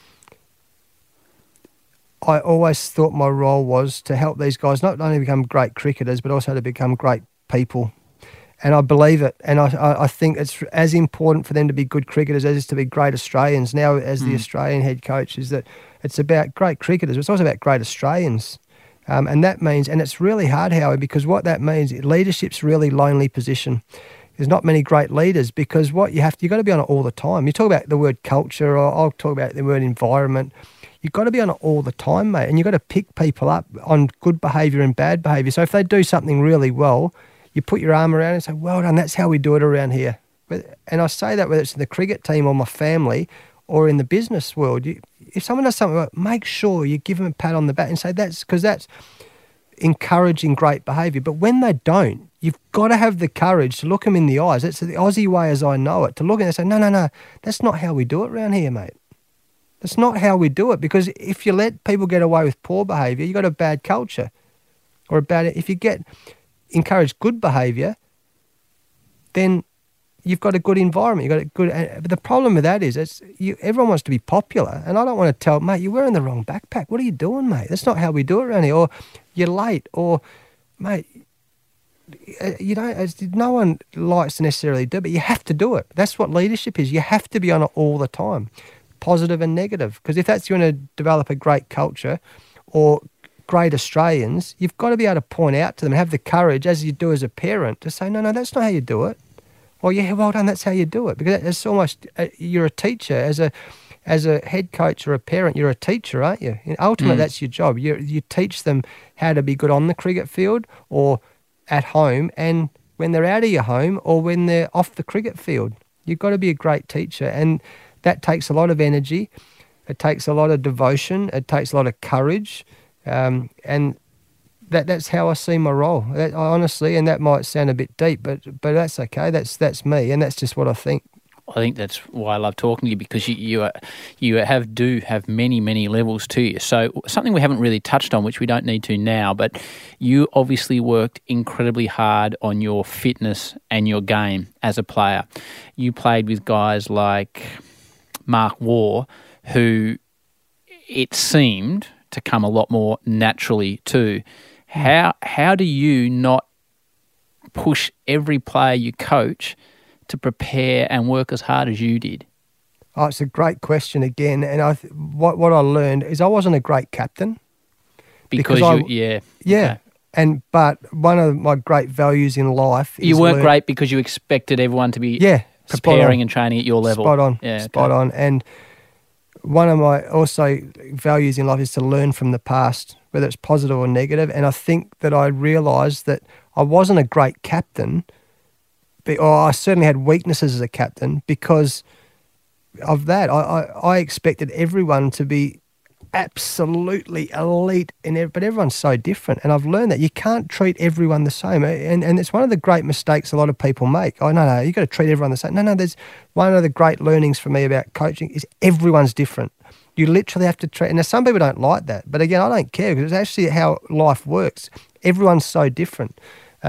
I always thought my role was to help these guys not only become great cricketers, but also to become great people. And I believe it. And I think it's as important for them to be good cricketers as it is to be great Australians. Now, as the Australian head coach, is that it's about great cricketers, but it's also about great Australians. And that means, and it's really hard, Howie, because what that means, leadership's a really lonely position. There's not many great leaders because you've got to be on it all the time. You talk about the word culture, or I'll talk about the word environment. You've got to be on it all the time, mate, and you've got to pick people up on good behaviour and bad behaviour. So if they do something really well, you put your arm around and say, well done, that's how we do it around here. And I say that whether it's in the cricket team or my family or in the business world. If someone does something well, make sure you give them a pat on the back and say that's encouraging great behaviour. But when they don't, you've got to have the courage to look them in the eyes. It's the Aussie way as I know it, to look at them and say, no, that's not how we do it around here, mate. That's not how we do it, because if you let people get away with poor behaviour, you've got a bad culture. If you encourage good behaviour, then you've got a good environment. You've got a good. But the problem with that is, everyone wants to be popular, and I don't want to tell, mate, you're wearing the wrong backpack. What are you doing, mate? That's not how we do it around here. Or you're late, or mate, no one likes to necessarily do it, but you have to do it. That's what leadership is. You have to be on it all the time, positive and negative. Because if you want to develop a great culture or great Australians, you've got to be able to point out to them and have the courage, as you do as a parent, to say, no, that's not how you do it. Well, yeah, well done, that's how you do it. Because it's almost, you're a teacher. As a head coach or a parent, you're a teacher, aren't you? And ultimately, that's your job. You teach them how to be good on the cricket field or at home, and when they're out of your home or when they're off the cricket field. You've got to be a great teacher, and that takes a lot of energy. It takes a lot of devotion. It takes a lot of courage. And that's how I see my role. Honestly, and that might sound a bit deep, but that's okay. That's me, and that's just what I think. I think that's why I love talking to you, because you have many levels to you. So something we haven't really touched on, which we don't need to now, but you obviously worked incredibly hard on your fitness and your game as a player. You played with guys like Mark Waugh, who it seemed to come a lot more naturally to. How do you not push every player you coach to prepare and work as hard as you did? Oh, it's a great question again. And what I learned is I wasn't a great captain. Yeah. Okay. But one of my great values in life is... You weren't great because you expected everyone to be preparing and training at your level. Spot on. Yeah, spot on. And one of my also values in life is to learn from the past, whether it's positive or negative. And I think that I realised that I wasn't a great captain, or I certainly had weaknesses as a captain because of that. I expected everyone to be absolutely elite but everyone's so different, and I've learned that you can't treat everyone the same, and it's one of the great mistakes a lot of people make. Oh no, you got to treat everyone the same. No, there's one of the great learnings for me about coaching is everyone's different. You literally have to treat, and some people don't like that, but again, I don't care because it's actually how life works. Everyone's so different.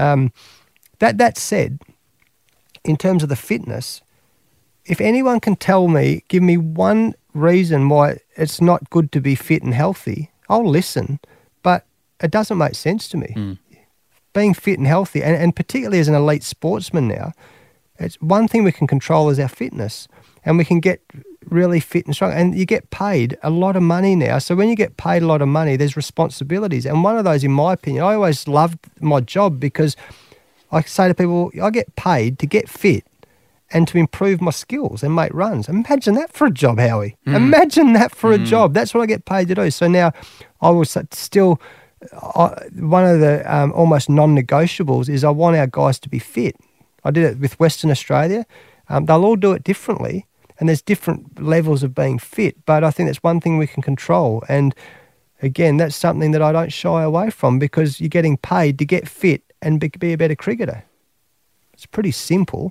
That said, in terms of the fitness, if anyone can give me one reason why it's not good to be fit and healthy, I'll listen, but it doesn't make sense to me. Being fit and healthy, and particularly as an elite sportsman now, it's one thing we can control is our fitness, and we can get really fit and strong, and you get paid a lot of money now. So when you get paid a lot of money, there's responsibilities, and one of those, in my opinion, I always loved my job because I say to people, I get paid to get fit and to improve my skills and make runs. Imagine that for a job, Howie. Imagine that for a job. That's what I get paid to do. So now I will still, one of the almost non-negotiables is I want our guys to be fit. I did it with Western Australia. They'll all do it differently, and there's different levels of being fit, but I think that's one thing we can control. And again, that's something that I don't shy away from because you're getting paid to get fit and be a better cricketer. It's pretty simple.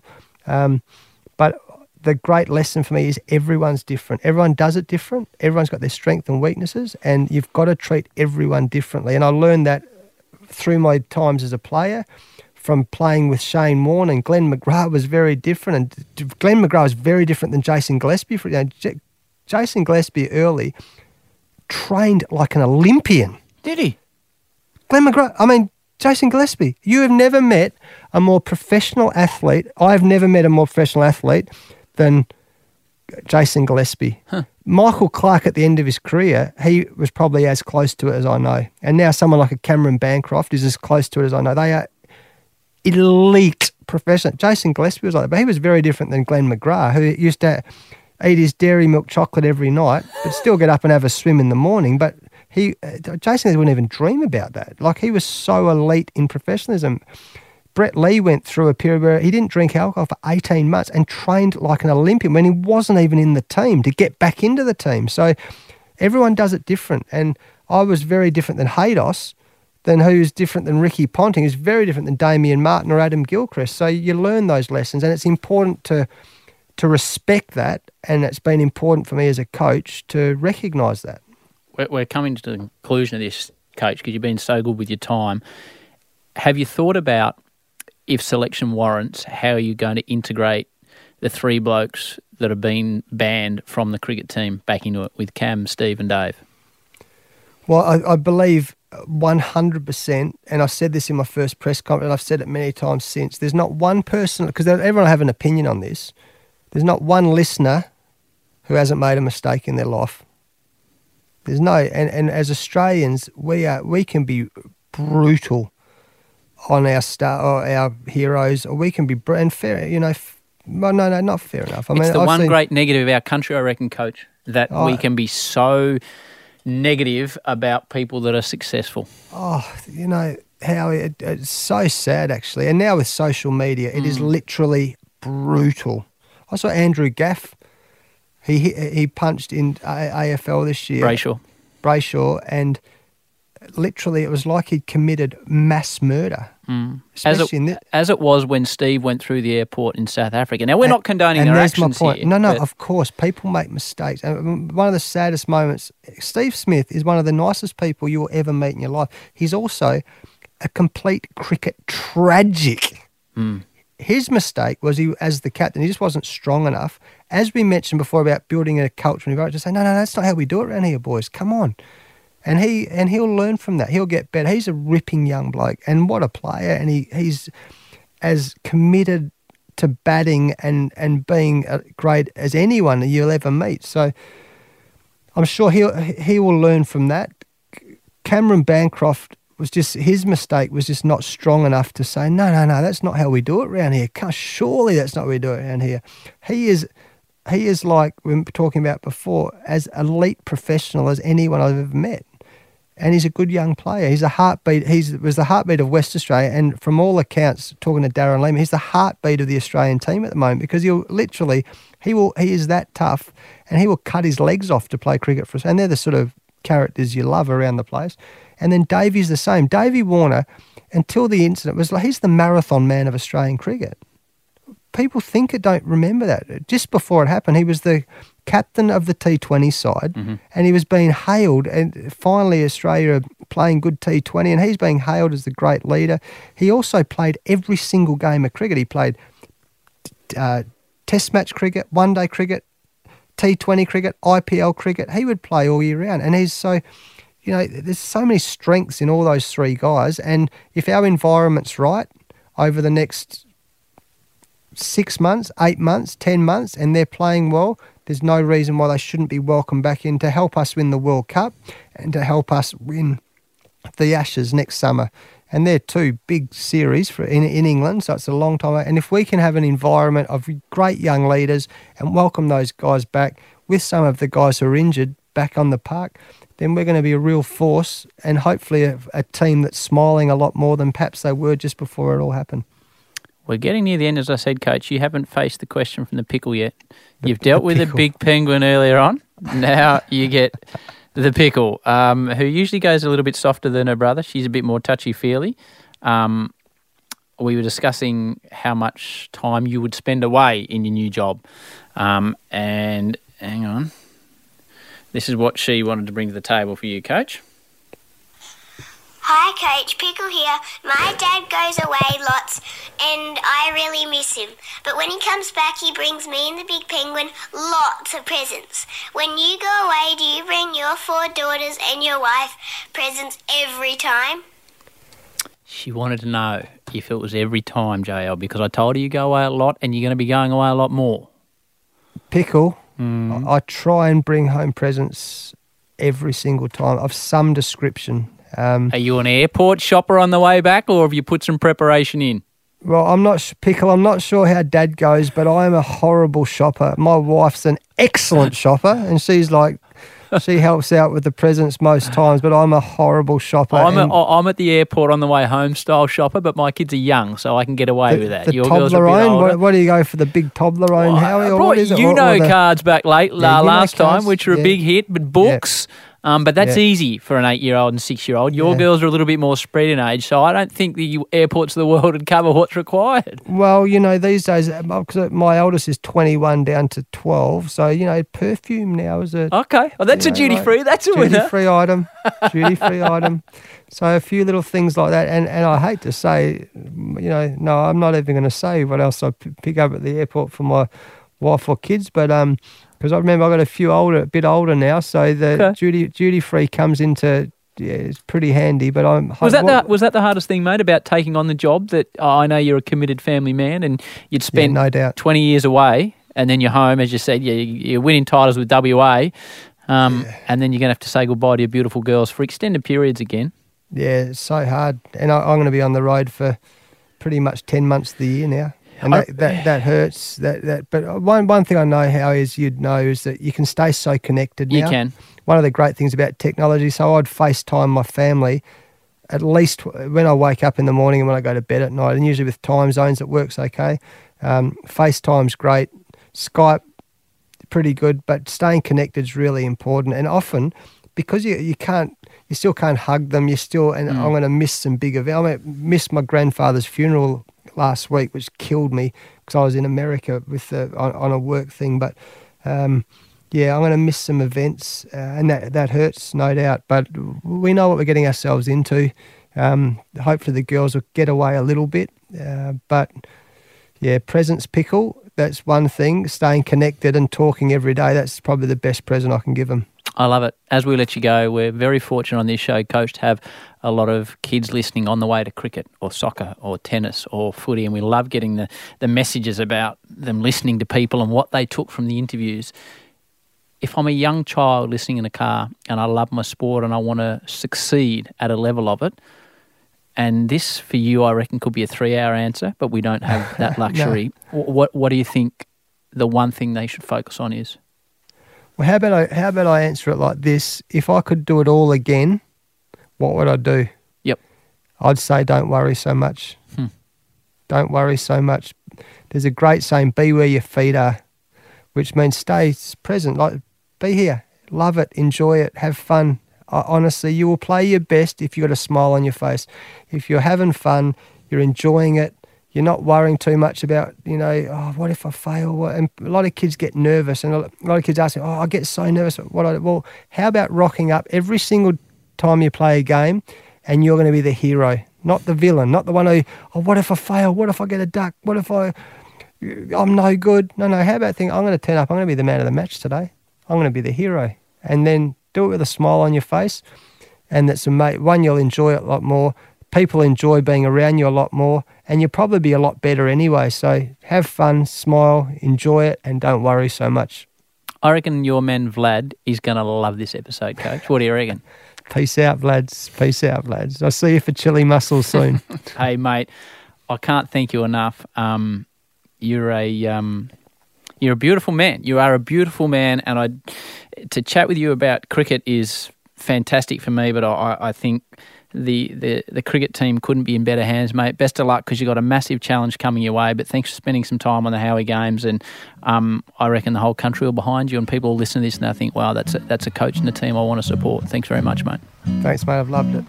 But the great lesson for me is everyone's different. Everyone does it different. Everyone's got their strengths and weaknesses, and you've got to treat everyone differently. And I learned that through my times as a player, from playing with Shane Warne, and Glenn McGrath was very different. And Glenn McGrath was very different than Jason Gillespie. Jason Gillespie early trained like an Olympian. Did he? Glenn McGrath, Jason Gillespie, you have never met a more professional athlete. I've never met a more professional athlete than Jason Gillespie. Michael Clark, at the end of his career, he was probably as close to it as I know. And now someone like a Cameron Bancroft is as close to it as I know. They are elite professional. Jason Gillespie was like that, but he was very different than Glenn McGrath, who used to eat his dairy milk chocolate every night, but still get up and have a swim in the morning. But Jason wouldn't even dream about that. Like, he was so elite in professionalism. Brett Lee went through a period where he didn't drink alcohol for 18 months and trained like an Olympian when he wasn't even in the team to get back into the team. So everyone does it different. And I was very different than Haydos, who's different than Ricky Ponting, who's very different than Damien Martin or Adam Gilchrist. So you learn those lessons, and it's important to respect that, and it's been important for me as a coach to recognise that. We're coming to the conclusion of this, Coach, because you've been so good with your time. Have you thought about, if selection warrants, how are you going to integrate the three blokes that have been banned from the cricket team back into it with Cam, Steve and Dave? Well, I believe 100%, and I said this in my first press conference, and I've said it many times since, there's not one person, because everyone will have an opinion on this, there's not one listener who hasn't made a mistake in their life. There's no, and as Australians, we can be brutal on our heroes, or we can be unfair, no, not fair enough. It's the one great negative of our country, I reckon, Coach, that we can be so negative about people that are successful. How it's so sad, actually. And now with social media, it is literally brutal. I saw Andrew Gaff. He punched in AFL this year. Brayshaw, and literally it was like he'd committed mass murder. As it was when Steve went through the airport in South Africa. Now, we're not condoning their actions here. No, of course. People make mistakes. And one of the saddest moments, Steve Smith is one of the nicest people you will ever meet in your life. He's also a complete cricket tragic. His mistake was as the captain, he just wasn't strong enough. As we mentioned before about building a culture, and he just say, no, that's not how we do it around here, boys. Come on. And he'll learn from that. He'll get better. He's a ripping young bloke, and what a player. And he's as committed to batting and being great as anyone you'll ever meet. So I'm sure he will learn from that. Cameron Bancroft his mistake was just not strong enough to say, no, that's not how we do it around here. Surely that's not how we do it around here. He is like we were talking about before, as elite professional as anyone I've ever met. And he's a good young player. He's a heartbeat. Was the heartbeat of West Australia, and from all accounts, talking to Darren Lehman, he's the heartbeat of the Australian team at the moment, because he is that tough, and he will cut his legs off to play cricket for us. And they're the sort of characters you love around the place. And then Davey's the same. Davey Warner, until the incident, was like, he's the marathon man of Australian cricket. People don't remember that. Just before it happened, he was the captain of the T20 side, and he was being hailed. And finally, Australia are playing good T20, and he's being hailed as the great leader. He also played every single game of cricket. He played Test match cricket, one-day cricket, T20 cricket, IPL cricket. He would play all year round, and he's so. There's so many strengths in all those three guys, and if our environment's right over the next 6 months, 8 months, 10 months, and they're playing well, there's no reason why they shouldn't be welcomed back in to help us win the World Cup and to help us win the Ashes next summer. And they're two big series in England, so it's a long time. And if we can have an environment of great young leaders and welcome those guys back with some of the guys who are injured back on the park, then we're going to be a real force and hopefully a team that's smiling a lot more than perhaps they were just before it all happened. We're getting near the end, as I said, Coach. You haven't faced the question from the pickle yet. You've dealt with the big penguin earlier on. Now you get the pickle, who usually goes a little bit softer than her brother. She's a bit more touchy-feely. We were discussing how much time you would spend away in your new job. And hang on. This is what she wanted to bring to the table for you, Coach. Hi, Coach. Pickle here. My dad goes away lots and I really miss him. But when he comes back, he brings me and the big penguin lots of presents. When you go away, do you bring your 4 daughters and your wife presents every time? She wanted to know if it was every time, JL, because I told her you go away a lot and you're going to be going away a lot more. Pickle, I try and bring home presents every single time of some description. Are you an airport shopper on the way back, or have you put some preparation in? Well, I'm not sure how Dad goes, but I'm a horrible shopper. My wife's an excellent shopper, and she's like, she helps out with the presents most times, but I'm a horrible shopper. I'm at the airport on the way home style shopper, but my kids are young, so I can get away with that. The Your girls are a bit Toblerone? older. What do you go for, the big Toblerone, Howie? I brought cards back last time, which were a big hit, but books... but that's easy for an 8-year-old and 6-year-old. Your girls are a little bit more spread in age, so I don't think the airports of the world would cover what's required. Well, these days, because my eldest is 21 down to 12, so, perfume now is a... Okay, well, that's a duty-free. That's a winner. Duty-free item. Duty-free item. So a few little things like that. And I hate to say, no, I'm not even going to say what else I pick up at the airport for my wife or kids, but... because I remember I got a bit older now, so the duty free comes into it's pretty handy. But was that the hardest thing, mate, about taking on the job? That I know you're a committed family man, and you'd spent no doubt 20 years away, and then you're home, as you said, you're winning titles with WA, and then you're going to have to say goodbye to your beautiful girls for extended periods again. Yeah, it's so hard, and I'm going to be on the road for pretty much 10 months of the year now. And that hurts. But one thing I know, how is that you can stay so connected now. You can. One of the great things about technology, so I'd FaceTime my family at least when I wake up in the morning and when I go to bed at night, and usually with time zones it works okay. FaceTime's great. Skype, pretty good, but staying connected is really important. And often, because you still can't hug them, I'm going to miss some big events. I missed my grandfather's funeral last week, which killed me because I was in America with on a work thing. But I'm going to miss some events, and that hurts, no doubt. But we know what we're getting ourselves into. Hopefully the girls will get away a little bit. But presents, Pickle, that's one thing. Staying connected and talking every day, that's probably the best present I can give them. I love it. As we let you go, we're very fortunate on this show, Coach, to have a lot of kids listening on the way to cricket or soccer or tennis or footy, and we love getting the messages about them listening to people and what they took from the interviews. If I'm a young child listening in a car and I love my sport and I want to succeed at a level of it, and this for you I reckon could be a 3-hour answer, but we don't have that luxury. No. What do you think the one thing they should focus on is? Well, how about I answer it like this? If I could do it all again, what would I do? Yep. I'd say don't worry so much. Don't worry so much. There's a great saying, be where your feet are, which means stay present. Like, be here, love it, enjoy it, have fun, honestly, you will play your best if you've got a smile on your face. If you're having fun, you're enjoying it, you're not worrying too much about, what if I fail? And a lot of kids get nervous, and a lot of kids ask me, I get so nervous. Well, how about rocking up every single time you play a game and you're going to be the hero, not the villain, not the one who, what if I fail? What if I get a duck? What if I'm no good? No, how about thinking, I'm going to turn up, I'm going to be the man of the match today. I'm going to be the hero. And then do it with a smile on your face. And that's one, you'll enjoy it a lot more. People enjoy being around you a lot more. And you'll probably be a lot better anyway. So have fun, smile, enjoy it, and don't worry so much. I reckon your man Vlad is going to love this episode, Coach. What do you reckon? Peace out, Vlads. Peace out, Vlads. I'll see you for chili mussels soon. Hey, mate, I can't thank you enough. You're a beautiful man. You are a beautiful man, and to chat with you about cricket is fantastic for me. But I think the cricket team couldn't be in better hands, mate. Best of luck, because you've got a massive challenge coming your way. But thanks for spending some time on the Howie Games, and I reckon the whole country will behind you, and people will listen to this and they'll think, wow, that's a coach and a team I want to support. Thanks very much, mate. Thanks, mate. I've loved it.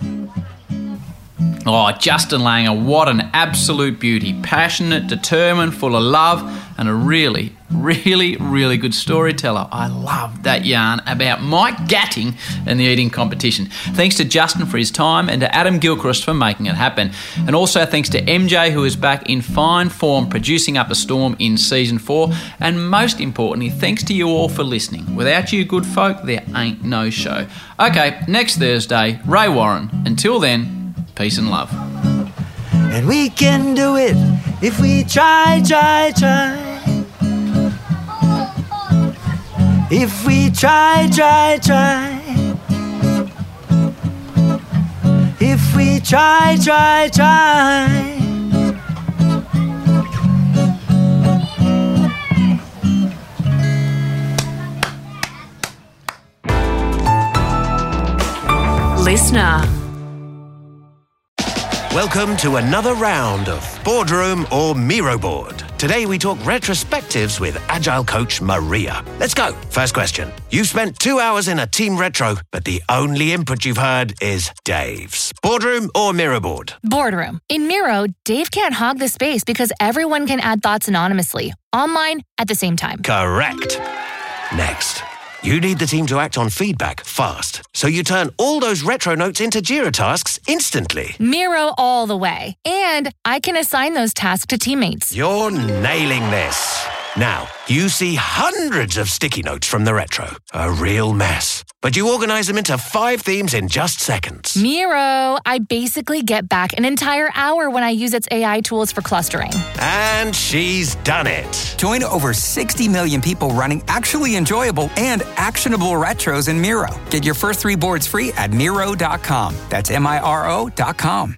Oh, Justin Langer, what an absolute beauty. Passionate, determined, full of love, and a really, really, really good storyteller. I love that yarn about Mike Gatting and the eating competition. Thanks to Justin for his time, and to Adam Gilchrist for making it happen. And also thanks to MJ, who is back in fine form producing up a storm in Season 4. And most importantly, thanks to you all for listening. Without you good folk, there ain't no show. Okay, next Thursday, Ray Warren. Until then, peace and love. And we can do it if we try. If we try. If we try. Listener. Welcome to another round of Boardroom or Miro Board. Today we talk retrospectives with Agile coach Maria. Let's go. First question. You've spent 2 hours in a team retro, but the only input you've heard is Dave's. Boardroom or Miro Board? Boardroom. In Miro, Dave can't hog the space because everyone can add thoughts anonymously, online, at the same time. Correct. Next. You need the team to act on feedback fast, so you turn all those retro notes into Jira tasks instantly. Miro all the way. And I can assign those tasks to teammates. You're nailing this. Now, you see hundreds of sticky notes from the retro. A real mess. But you organize them into 5 themes in just seconds. Miro, I basically get back an entire hour when I use its AI tools for clustering. And she's done it. Join over 60 million people running actually enjoyable and actionable retros in Miro. Get your first 3 boards free at Miro.com. That's Miro.com.